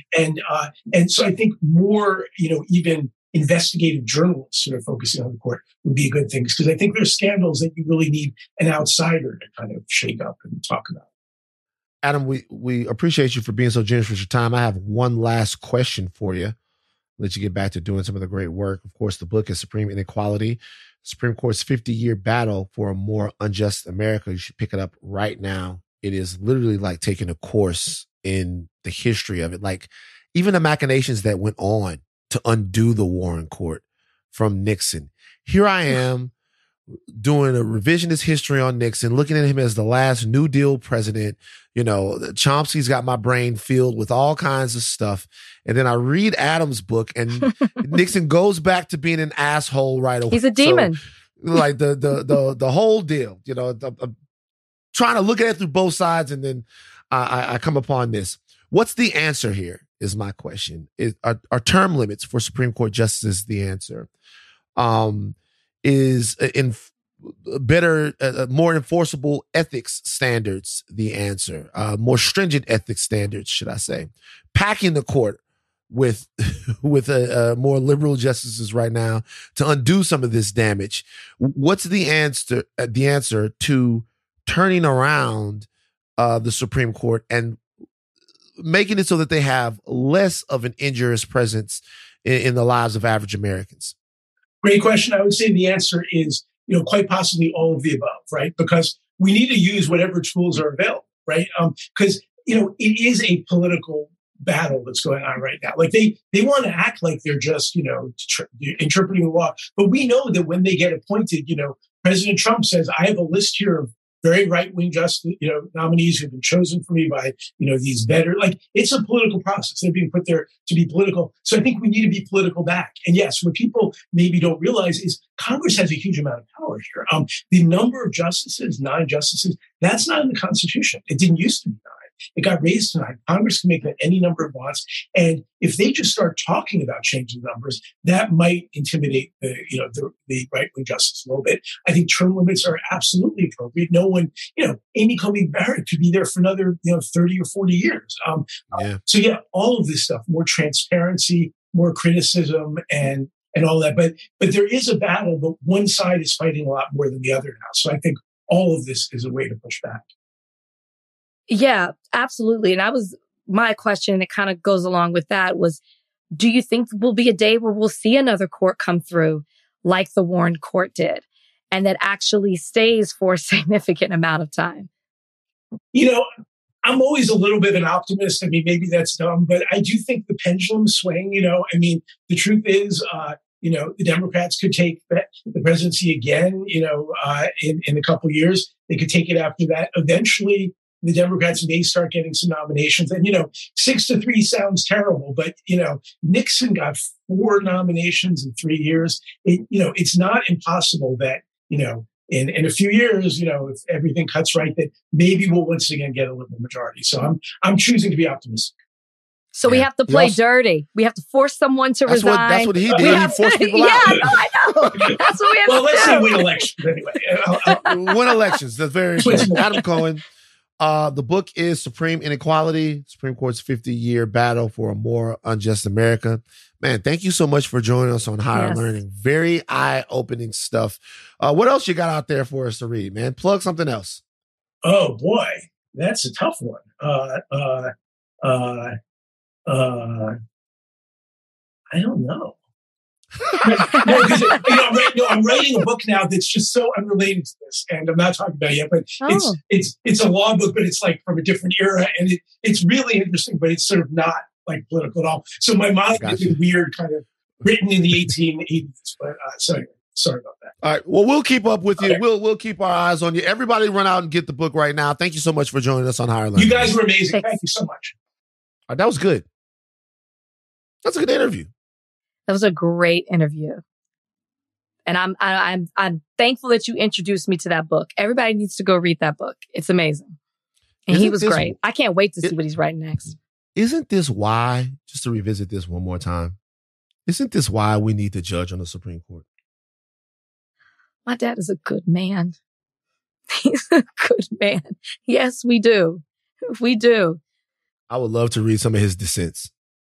And so I think more, even investigative journalists sort of focusing on the court would be a good thing, because I think there's scandals that you really need an outsider to kind of shake up and talk about. Adam, we appreciate you for being so generous with your time. I have one last question for you. Let you get back to doing some of the great work. Of course, the book is Supreme Inequality, Supreme Court's 50-year battle for a more unjust America. You should pick it up right now. It is literally like taking a course in the history of it, like even the machinations that went on to undo the Warren Court from Nixon. Here I am doing a revisionist history on Nixon, looking at him as the last New Deal president. Chomsky's got my brain filled with all kinds of stuff. And then I read Adam's book, and Nixon goes back to being an asshole right away. He's a demon. So, like the whole deal, I'm trying to look at it through both sides. And then I come upon this. What's the answer here is my question. Are term limits for Supreme Court justices the answer? Is in better, more enforceable ethics standards the answer? More stringent ethics standards, should I say? Packing the court with more liberal justices right now to undo some of this damage. What's the answer? The answer to turning around the Supreme Court and making it so that they have less of an injurious presence in the lives of average Americans? Great question. I would say the answer is, quite possibly all of the above, right? Because we need to use whatever tools are available, right? Because, it is a political battle that's going on right now. Like they want to act like they're just, interpreting the law. But we know that when they get appointed, President Trump says, I have a list here of very right-wing justice, nominees who've been chosen for me by, these better, it's a political process. They're being put there to be political. So I think we need to be political back. And yes, what people maybe don't realize is Congress has a huge amount of power here. The number of justices, 9 justices, that's not in the Constitution. It didn't used to be 9. It got raised tonight. Congress can make that any number it wants. And if they just start talking about changing the numbers, that might intimidate the right-wing justice a little bit. I think term limits are absolutely appropriate. No one, Amy Coney Barrett could be there for another, 30 or 40 years. So yeah, all of this stuff, more transparency, more criticism and all that. But there is a battle, but one side is fighting a lot more than the other now. So I think all of this is a way to push back. Yeah, absolutely. And my question, and it kind of goes along with that, was, do you think will be a day where we'll see another court come through like the Warren Court did, and that actually stays for a significant amount of time? I'm always a little bit of an optimist. I mean, maybe that's dumb, but I do think the pendulum's swing. The truth is, the Democrats could take the presidency again, in a couple of years. They could take it after that. Eventually, the Democrats may start getting some nominations. And, 6-3 sounds terrible, but, Nixon got 4 nominations in 3 years. It's not impossible that, in a few years, if everything cuts right, that maybe we'll once again get a liberal majority. So I'm choosing to be optimistic. So we have to play dirty. We have to force someone to resign. That's what he did. He forced people out. Yeah, no, I know. That's what we have to do. Well, let's say win elections anyway. Win elections. That's very important. Adam Cohen. The book is Supreme Inequality, Supreme Court's 50-year battle for a more unjust America. Man, thank you so much for joining us on Higher Learning. Very eye-opening stuff. What else you got out there for us to read, man? Plug something else. Oh, boy. That's a tough one. I don't know. I'm writing a book now that's just so unrelated to this, and I'm not talking about it yet. But it's a law book, but it's like from a different era, and it's really interesting, but it's sort of not like political at all. So my mind is weird, kind of written in the 1880s. But sorry about that. All right, well, we'll keep up with you. Okay. We'll keep our eyes on you. Everybody, run out and get the book right now. Thank you so much for joining us on Higher Learning. You guys were amazing. Thank you so much. All right, that was good. That's a good interview. That was a great interview. And I'm thankful that you introduced me to that book. Everybody needs to go read that book. It's amazing. And he was great. I can't wait to see what he's writing next. Isn't this why, just to revisit this one more time, isn't this why we need to judge on the Supreme Court? My dad is a good man. He's a good man. Yes, we do. We do. I would love to read some of his dissents.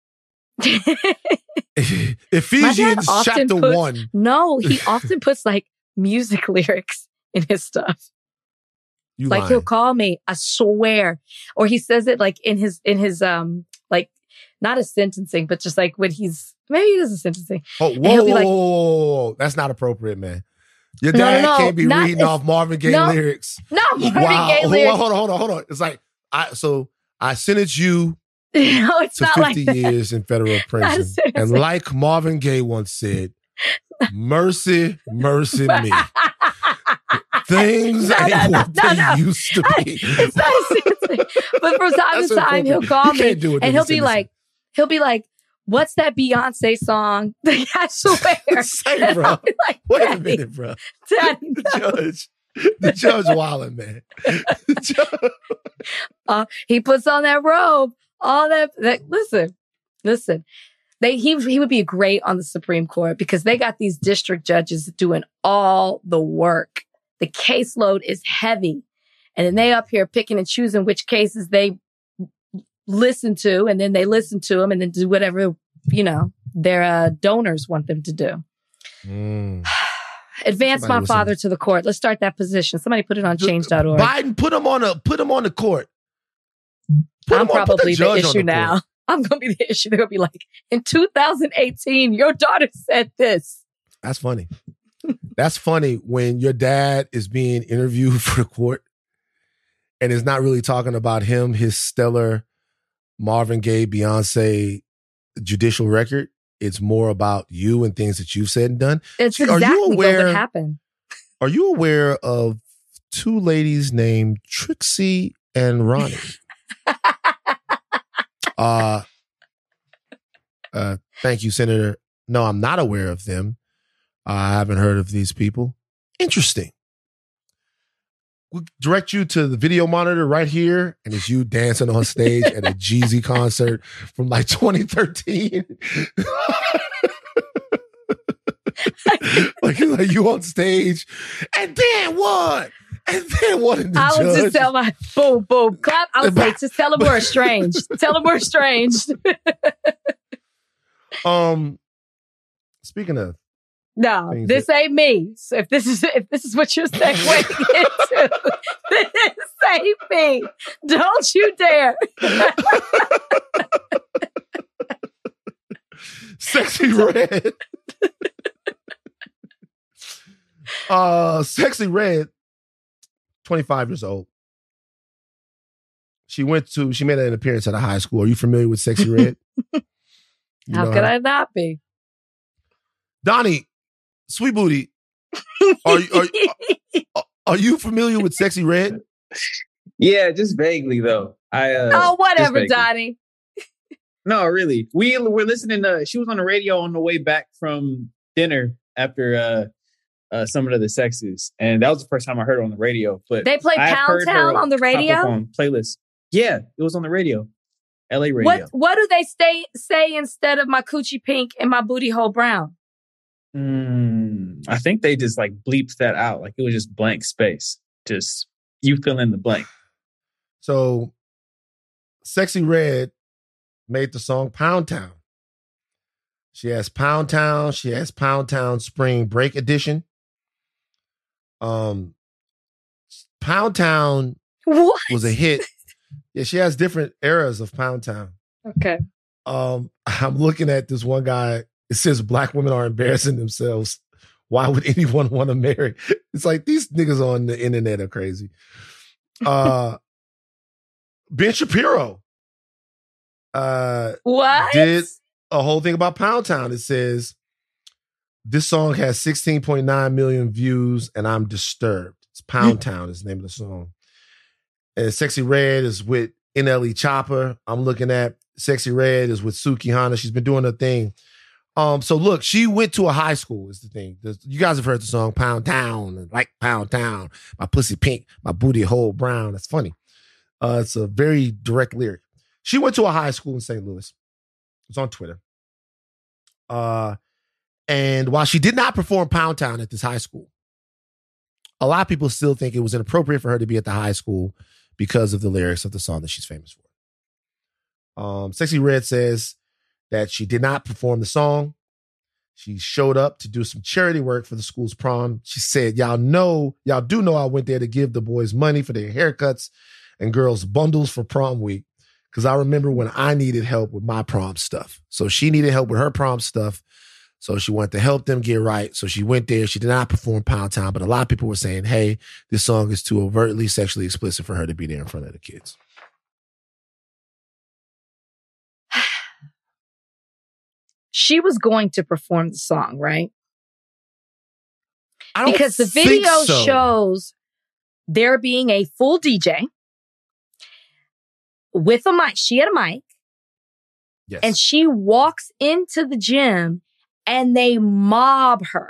Ephesians chapter 1. No, he often puts like music lyrics in his stuff. You like lying. He'll call me, I swear. Or he says it like in his like not a sentencing, but just like when maybe it is a sentencing. Oh, whoa. That's not appropriate, man. Your dad can't be reading off Marvin Gaye lyrics. No, Marvin Gaye lyrics. Hold on. It's like I sentenced you no, it's to not 50 like years in federal prison. And like Marvin Gaye once said, mercy, mercy me. Things ain't what they used to be. It's not a sentencing. But from time to time, he'll call me and he'll be like, what's that Beyonce song? I swear. Say, bro. Like, wait a minute, bro. Daddy, the judge wilding, man. He puts on that robe. all that listen. He would be great on the Supreme Court because they got these district judges doing all the work. The caseload is heavy. And then they up here picking and choosing which cases they listen to, and then they listen to them and then do whatever, their donors want them to do. Advance my father to the court. Let's start that position. Somebody put it on change.org. Biden, put him on the court. I'm probably the issue now. I'm going to be the issue. They're going to be like, in 2018, your daughter said this. That's funny. That's funny when your dad is being interviewed for the court and is not really talking about him, his stellar Marvin Gaye, Beyonce judicial record. It's more about you and things that you've said and done. It's exactly what would happen. Are you aware of two ladies named Trixie and Ronnie? Thank you, Senator. No, I'm not aware of them. I haven't heard of these people. Interesting. We'll direct you to the video monitor right here, and it's you dancing on stage at a Jeezy concert from like 2013. like you on stage, and then what? And then what in the I would just tell my boom, boom, clap. I would say, just tell them we're estranged. Tell them we're estranged. Speaking of, no, this ain't me. So if this is what you're segueing into, this ain't me. Don't you dare. Sexy Red. Sexy Red, 25 years old. She made an appearance at a high school. Are you familiar with Sexy Red? How could I not be? Donnie, Sweet Booty, are you familiar with Sexy Red? Yeah, just vaguely though. Whatever, Donnie. No, really. We were listening to. She was on the radio on the way back from dinner after some of the Sexes, and that was the first time I heard her on the radio. But they play Pound Town on the radio on playlist. Yeah, it was on the radio, LA radio. What do they say instead of my coochie pink and my booty hole brown? I think they just like bleeped that out. Like it was just blank space. Just you fill in the blank. So, Sexy Red made the song Pound Town. She has Pound Town. She has Pound Town Spring Break Edition. Pound Town was a hit. Yeah, she has different eras of Pound Town. Okay. I'm looking at this one guy. It says black women are embarrassing themselves. Why would anyone want to marry? It's like these niggas on the internet are crazy. Ben Shapiro did a whole thing about Pound Town. It says, this song has 16.9 million views and I'm disturbed. It's Pound Town is the name of the song. And Sexy Red is with NLE Chopper. I'm looking at Sexy Red is with Suki Hana. She's been doing her thing. So look, she went to a high school is the thing. You guys have heard the song Pound Town, like Pound Town, my pussy pink, my booty hole brown. That's funny. It's a very direct lyric. She went to a high school in St. Louis. It's on Twitter. And while she did not perform Pound Town at this high school, a lot of people still think it was inappropriate for her to be at the high school because of the lyrics of the song that she's famous for. Sexy Red says that she did not perform the song. She showed up to do some charity work for the school's prom. She said, y'all do know I went there to give the boys money for their haircuts and girls bundles for prom week. Because I remember when I needed help with my prom stuff. So she needed help with her prom stuff. So she wanted to help them get right. So she went there. She did not perform Pound Town, but a lot of people were saying, hey, this song is too overtly sexually explicit for her to be there in front of the kids. She was going to perform the song, right? I don't because the video shows there being a full DJ with a mic. She had a mic. Yes. And she walks into the gym and they mob her.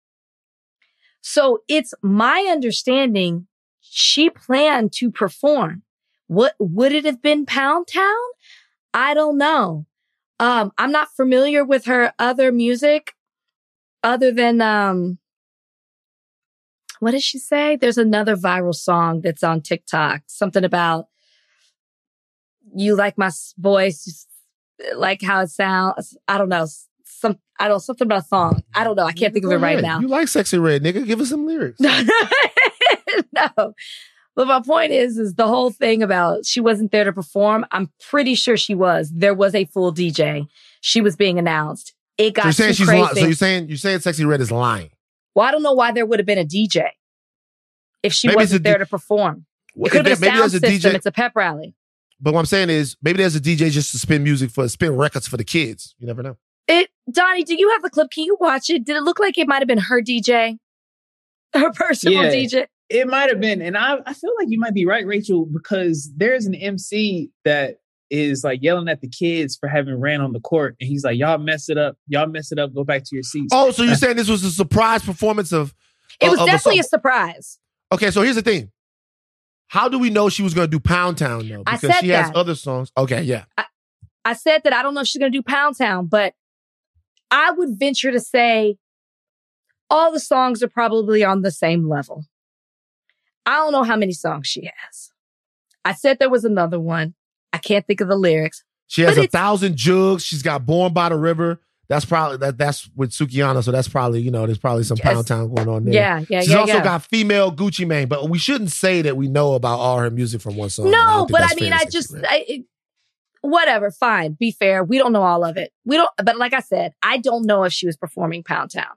So it's my understanding she planned to perform. What would it have been Pound Town? I don't know. I'm not familiar with her other music other than, what did she say? There's another viral song that's on TikTok. Something about you like my voice, like how it sounds. I don't know. Something about a song. I don't know. I can't think of it right now. You like Sexy Red, nigga. Give us some lyrics. No. But my point is the whole thing about she wasn't there to perform. I'm pretty sure she was. There was a full DJ. She was being announced. It got too crazy. So you're saying Sexy Red is lying? Well, I don't know why there would have been a DJ if she wasn't there to perform. It could have been a sound system. It's a pep rally. But what I'm saying is maybe there's a DJ just to spin records for the kids. You never know. Donnie, do you have the clip? Can you watch it? Did it look like it might have been her DJ? Her personal DJ? It might have been. And I feel like you might be right, Rachel, because there's an MC that is like yelling at the kids for having ran on the court. And he's like, y'all mess it up. Go back to your seats. Oh, so you're saying this was a surprise performance of... It was definitely a surprise. Okay, so here's the thing. How do we know she was going to do Pound Town, though? Because she has other songs. Okay, yeah. I said that I don't know if she's going to do Pound Town, but I would venture to say all the songs are probably on the same level. I don't know how many songs she has. I said there was another one. I can't think of the lyrics. She has 1,000 Jugs. She's got Born by the River. That's probably that's with Sukihana. So that's probably, there's probably some Pound Town going on there. Yeah. She's also got Female Gucci Mane, but we shouldn't say that we know about all her music from one song. No, but I mean, whatever, fine. Be fair. We don't know all of it. But like I said, I don't know if she was performing Pound Town.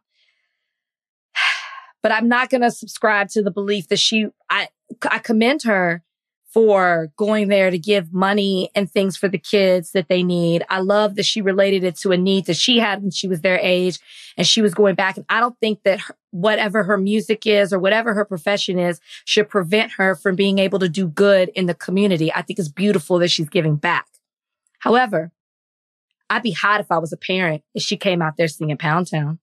But I'm not going to subscribe to the belief that I commend her for going there to give money and things for the kids that they need. I love that she related it to a need that she had when she was their age and she was going back. And I don't think that whatever her music is or whatever her profession is should prevent her from being able to do good in the community. I think it's beautiful that she's giving back. However, I'd be hot if I was a parent if she came out there singing Pound Town.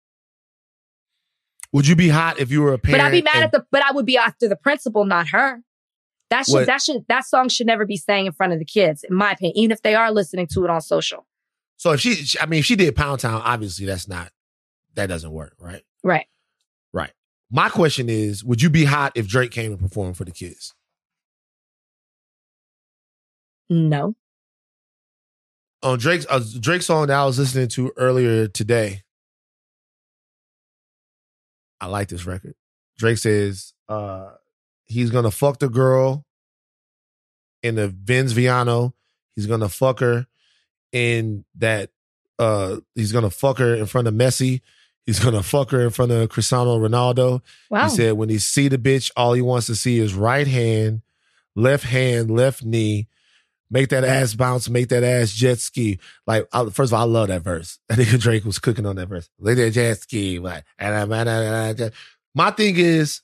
Would you be hot if you were a parent? But I'd be mad but I would be after the principal, not her. That song should never be sang in front of the kids, in my opinion, even if they are listening to it on social. So if she did Pound Town, obviously that doesn't work, right? Right. Right. My question is, would you be hot if Drake came and performed for the kids? No. On Drake's song that I was listening to earlier today, I like this record. Drake says he's going to fuck the girl in the Benz Viano. He's going to fuck her in that, he's going to fuck her in front of Messi. He's going to fuck her in front of Cristiano Ronaldo. Wow. He said when he see the bitch, all he wants to see is right hand, left knee, make that ass bounce, make that ass jet ski. Like, first of all, I love that verse. I think Drake was cooking on that verse. Like that jet ski. Like, my thing is,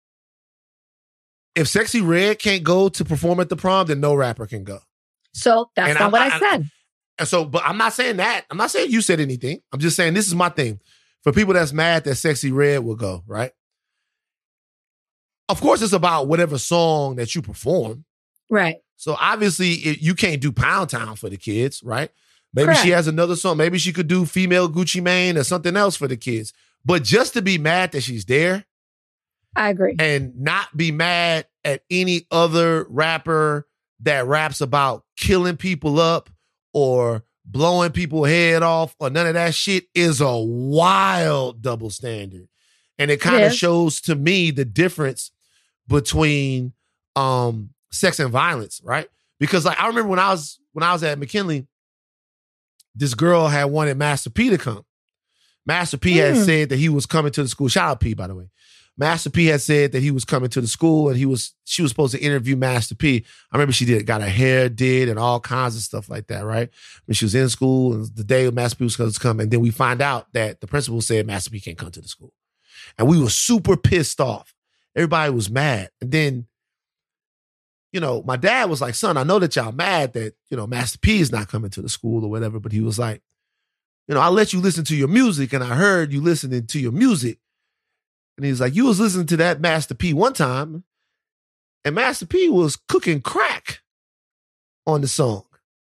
if Sexy Red can't go to perform at the prom, then no rapper can go. So that's not what I said. And so, but I'm not saying that. I'm not saying you said anything. I'm just saying this is my thing. For people that's mad that Sexy Red will go, right? Of course, it's about whatever song that you perform. Right. So obviously, you can't do Pound Town for the kids, right? Maybe Correct. she has another song. Maybe she could do Female Gucci Mane or something else for the kids. But just to be mad that she's there. I agree. And not be mad at any other rapper that raps about killing people up or blowing people's head off or none of that shit is a wild double standard. And it kind of shows to me the difference between sex and violence, right? Because like I remember when I was at McKinley, this girl had wanted Master P to come. Master P had said that he was coming to the school. Shout out P, by the way. Master P had said that he was coming to the school and she was supposed to interview Master P. I remember she got her hair did and all kinds of stuff like that, right? When she was in school and the day Master P was going to come. And then we find out that the principal said Master P can't come to the school. And we were super pissed off. Everybody was mad. And then, my dad was like, son, I know that y'all mad that, Master P is not coming to the school or whatever. But he was like, I let you listen to your music and I heard you listening to your music. And he's like, you was listening to that Master P one time and Master P was cooking crack on the song.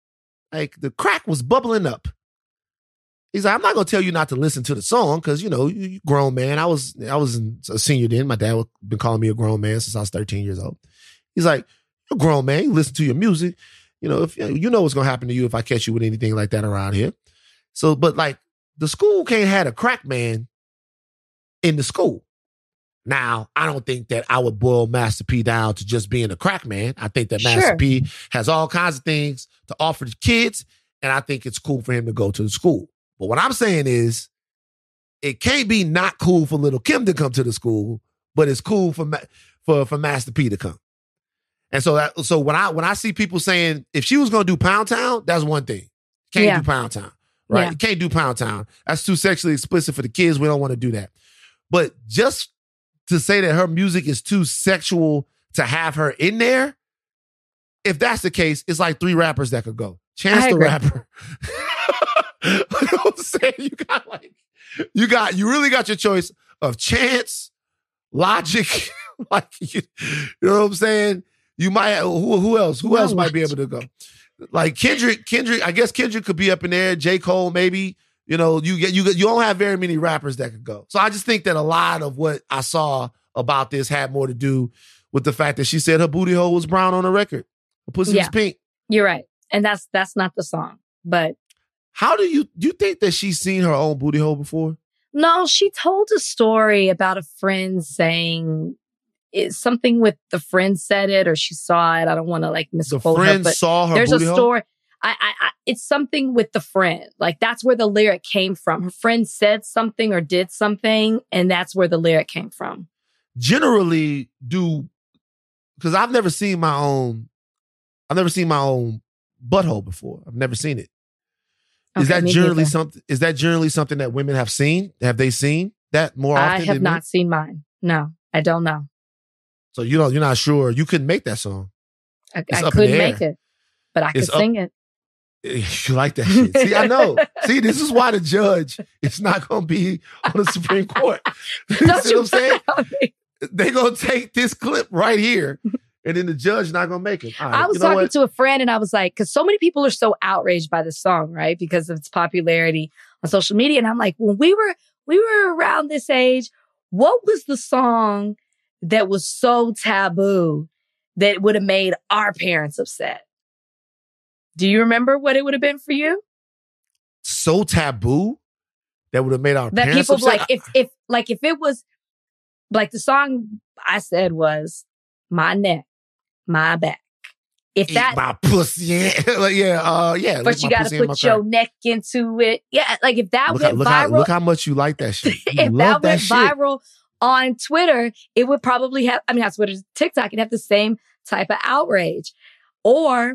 like the crack was bubbling up. He's like, I'm not gonna tell you not to listen to the song because you grown man. I was a senior then. My dad had been calling me a grown man since I was 13 years old. He's like, you're a grown man. You listen to your music. If you know what's gonna happen to you if I catch you with anything like that around here. So, but like the school can't have a crack man in the school. Now, I don't think that I would boil Master P down to just being a crack man. I think that Master P has all kinds of things to offer the kids, and I think it's cool for him to go to the school. But what I'm saying is, it can't be not cool for Little Kim to come to the school, but it's cool for Master P to come. And so when I see people saying if she was gonna do Pound Town, that's one thing. Can't do Pound Town, right? Yeah. You can't do Pound Town. That's too sexually explicit for the kids. We don't want to do that. But just to say that her music is too sexual to have her in there, if that's the case, it's like 3 rappers that could go. Chance the Rapper. You know what I'm saying? You really got your choice of Chance, Logic, like you know what I'm saying? You might who else? Who else might be able to go? Like Kendrick, I guess Kendrick could be up in there, J. Cole maybe. You don't have very many rappers that could go. So I just think that a lot of what I saw about this had more to do with the fact that she said her booty hole was brown on the record. Her pussy was pink. You're right. And that's not the song. But how do you think that she's seen her own booty hole before? No, she told a story about a friend saying it's something with the friend said it or she saw it. I don't want to like misquote her. The friend saw her there's booty a story. It's something with the friend. Like that's where the lyric came from. Her friend said something or did something, and that's where the lyric came from. Generally, because I've never seen my own butthole before. I've never seen it. Is that generally something? Is that generally something that women have seen? Have they seen that more often? I have not seen mine. No, I don't know. So you're not sure. You couldn't make that song. I couldn't make it, but I could sing it. You like that shit. See, I know. See, this is why the judge is not going to be on the Supreme Court. You see what I'm saying? They're going to take this clip right here, and then the judge not going to make it. Right, I was talking to a friend, and I was like, because so many people are so outraged by this song, right? Because of its popularity on social media. And I'm like, when we were around this age, what was the song that was so taboo that would have made our parents upset? Do you remember what it would have been for you? So taboo that would have made our parents upset? Like if it was like the song I said was my neck, my back. If that my pussy, yeah. But you got to put your neck into it. Yeah, like if that went viral. Look how much you like that shit. If that went viral on Twitter, it would probably have. I mean, not Twitter, TikTok. It'd have the same type of outrage. Or,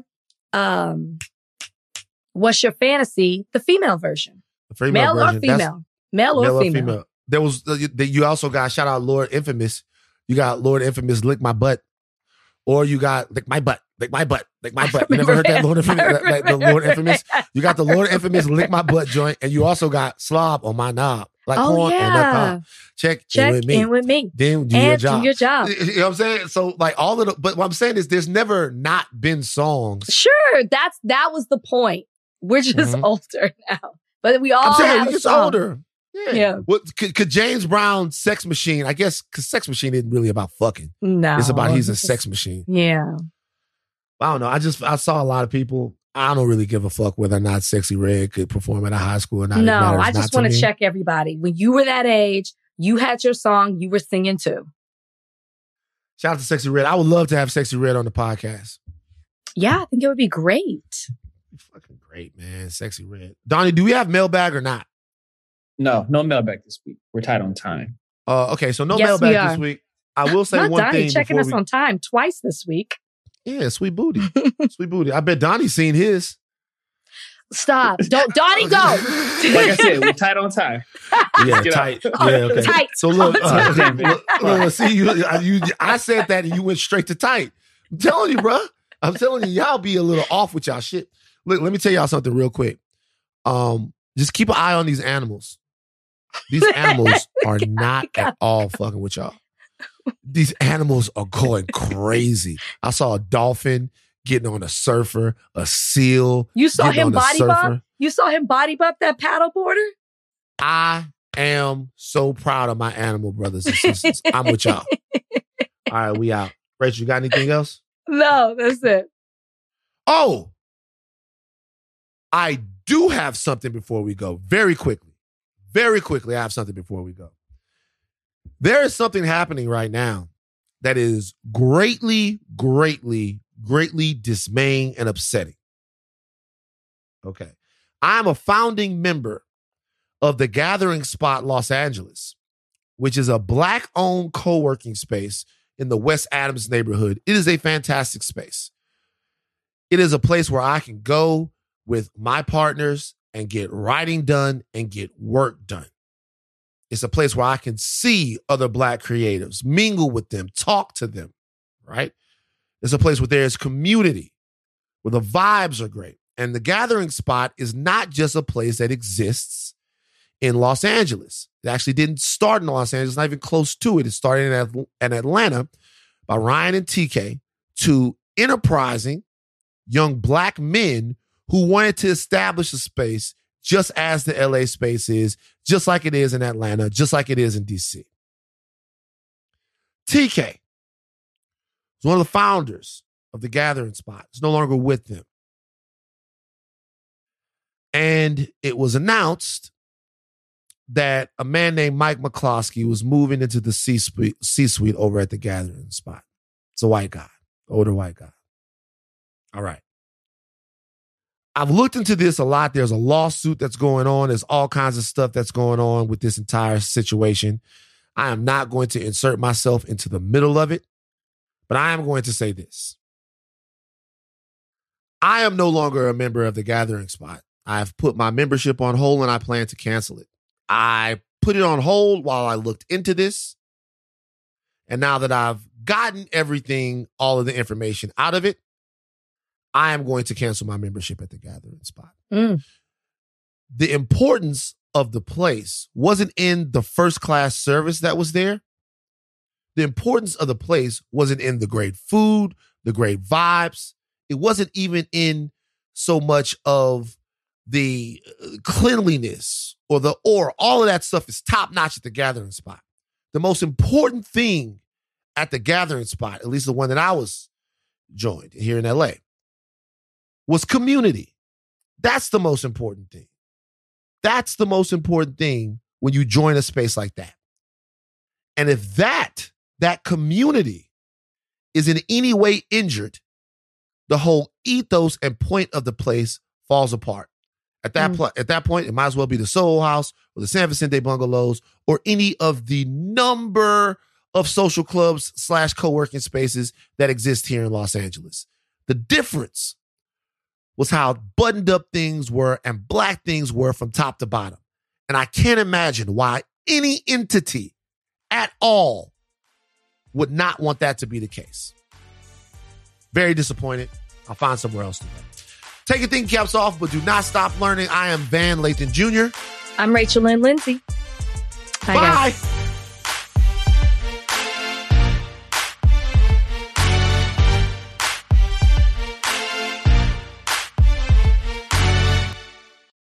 what's your fantasy? The female version. The male version. Or female? Male or female? There was you also got shout out Lord Infamous. You got Lord Infamous lick my butt, or you got lick my butt, lick my butt, lick my butt. You never heard that Lord Infamous? Like the Lord Infamous. You got the Lord Infamous lick my butt joint, and you also got slob on my knob, like corn on that cob. Check in with me. Then do your job. Do your job. You know what I'm saying? So like all of the, but what I'm saying is there's never not been songs. Sure, that was the point. We're just older now, but we all. I'm saying we're just older. Yeah. What could James Brown's Sex Machine? I guess because Sex Machine isn't really about fucking. No, it's about he's a sex machine. Yeah. I don't know. I saw a lot of people. I don't really give a fuck whether or not Sexy Red could perform at a high school or not. No, I just want to check everybody. When you were that age, you had your song, you were singing too. Shout out to Sexy Red. I would love to have Sexy Red on the podcast. Yeah, I think it would be great. Fucking great, man. Sexy Red. Donnie, do we have mailbag or not? No mailbag this week. We're tight on time. Okay, so no mailbag this week. I will say one Donnie thing. Checking us on time twice this week. Yeah, sweet booty. Sweet booty. I bet Donnie's seen his. Stop. Don't Donnie go. Like I said, we're tight on time. Yeah, tight. Yeah, okay. Tight. So look, see, I said that and you went straight to tight. I'm telling you, bro. I'm telling you, y'all be a little off with y'all shit. Look, let me tell y'all something real quick. Just keep an eye on these animals. These animals are not at all fucking with y'all. These animals are going crazy. I saw a dolphin getting on a surfer, a seal. You saw getting him on a body surfer. bump? You saw him body bump that paddleboarder? I am so proud of my animal brothers and sisters. I'm with y'all. All right, we out. Rachel, you got anything else? No, that's it. Oh, I do have something before we go. Very quickly. Very quickly, I have something before we go. There is something happening right now that is greatly, greatly, greatly dismaying and upsetting. Okay. I'm a founding member of the Gathering Spot Los Angeles, which is a Black-owned co-working space in the West Adams neighborhood. It is a fantastic space. It is a place where I can go with my partners and get writing done and get work done. It's a place where I can see other Black creatives, mingle with them, talk to them, right? It's a place where there is community, where the vibes are great. And the Gathering Spot is not just a place that exists in Los Angeles. It actually didn't start in Los Angeles, not even close to it. It started in Atlanta by Ryan and TK, two enterprising young Black men who wanted to establish a space just as the LA space is, just like it is in Atlanta, just like it is in DC. TK is one of the founders of the Gathering Spot. He's no longer with them. And it was announced that a man named Mike McCloskey was moving into the C-suite over at the Gathering Spot. It's a white guy, older white guy. All right. I've looked into this a lot. There's a lawsuit that's going on. There's all kinds of stuff that's going on with this entire situation. I am not going to insert myself into the middle of it, but I am going to say this. I am no longer a member of the Gathering Spot. I've put my membership on hold and I plan to cancel it. I put it on hold while I looked into this. And now that I've gotten everything, all of the information out of it, I am going to cancel my membership at the Gathering Spot. The importance of the place wasn't in the first-class service that was there. The importance of the place wasn't in the great food, the great vibes. It wasn't even in so much of the cleanliness or all of that stuff is top-notch at the Gathering Spot. The most important thing at the Gathering Spot, at least the one that I was joined here in LA, was community. That's the most important thing. That's the most important thing when you join a space like that. And if that community is in any way injured, the whole ethos and point of the place falls apart. At that point, it might as well be the Soho House or the San Vicente Bungalows or any of the number of social clubs / co-working spaces that exist here in Los Angeles. The difference was how buttoned up things were and Black things were from top to bottom. And I can't imagine why any entity at all would not want that to be the case. Very disappointed. I'll find somewhere else to go. Take your thinking caps off, but do not stop learning. I am Van Lathan Jr. I'm Rachel Lynn Lindsay. Bye, guys.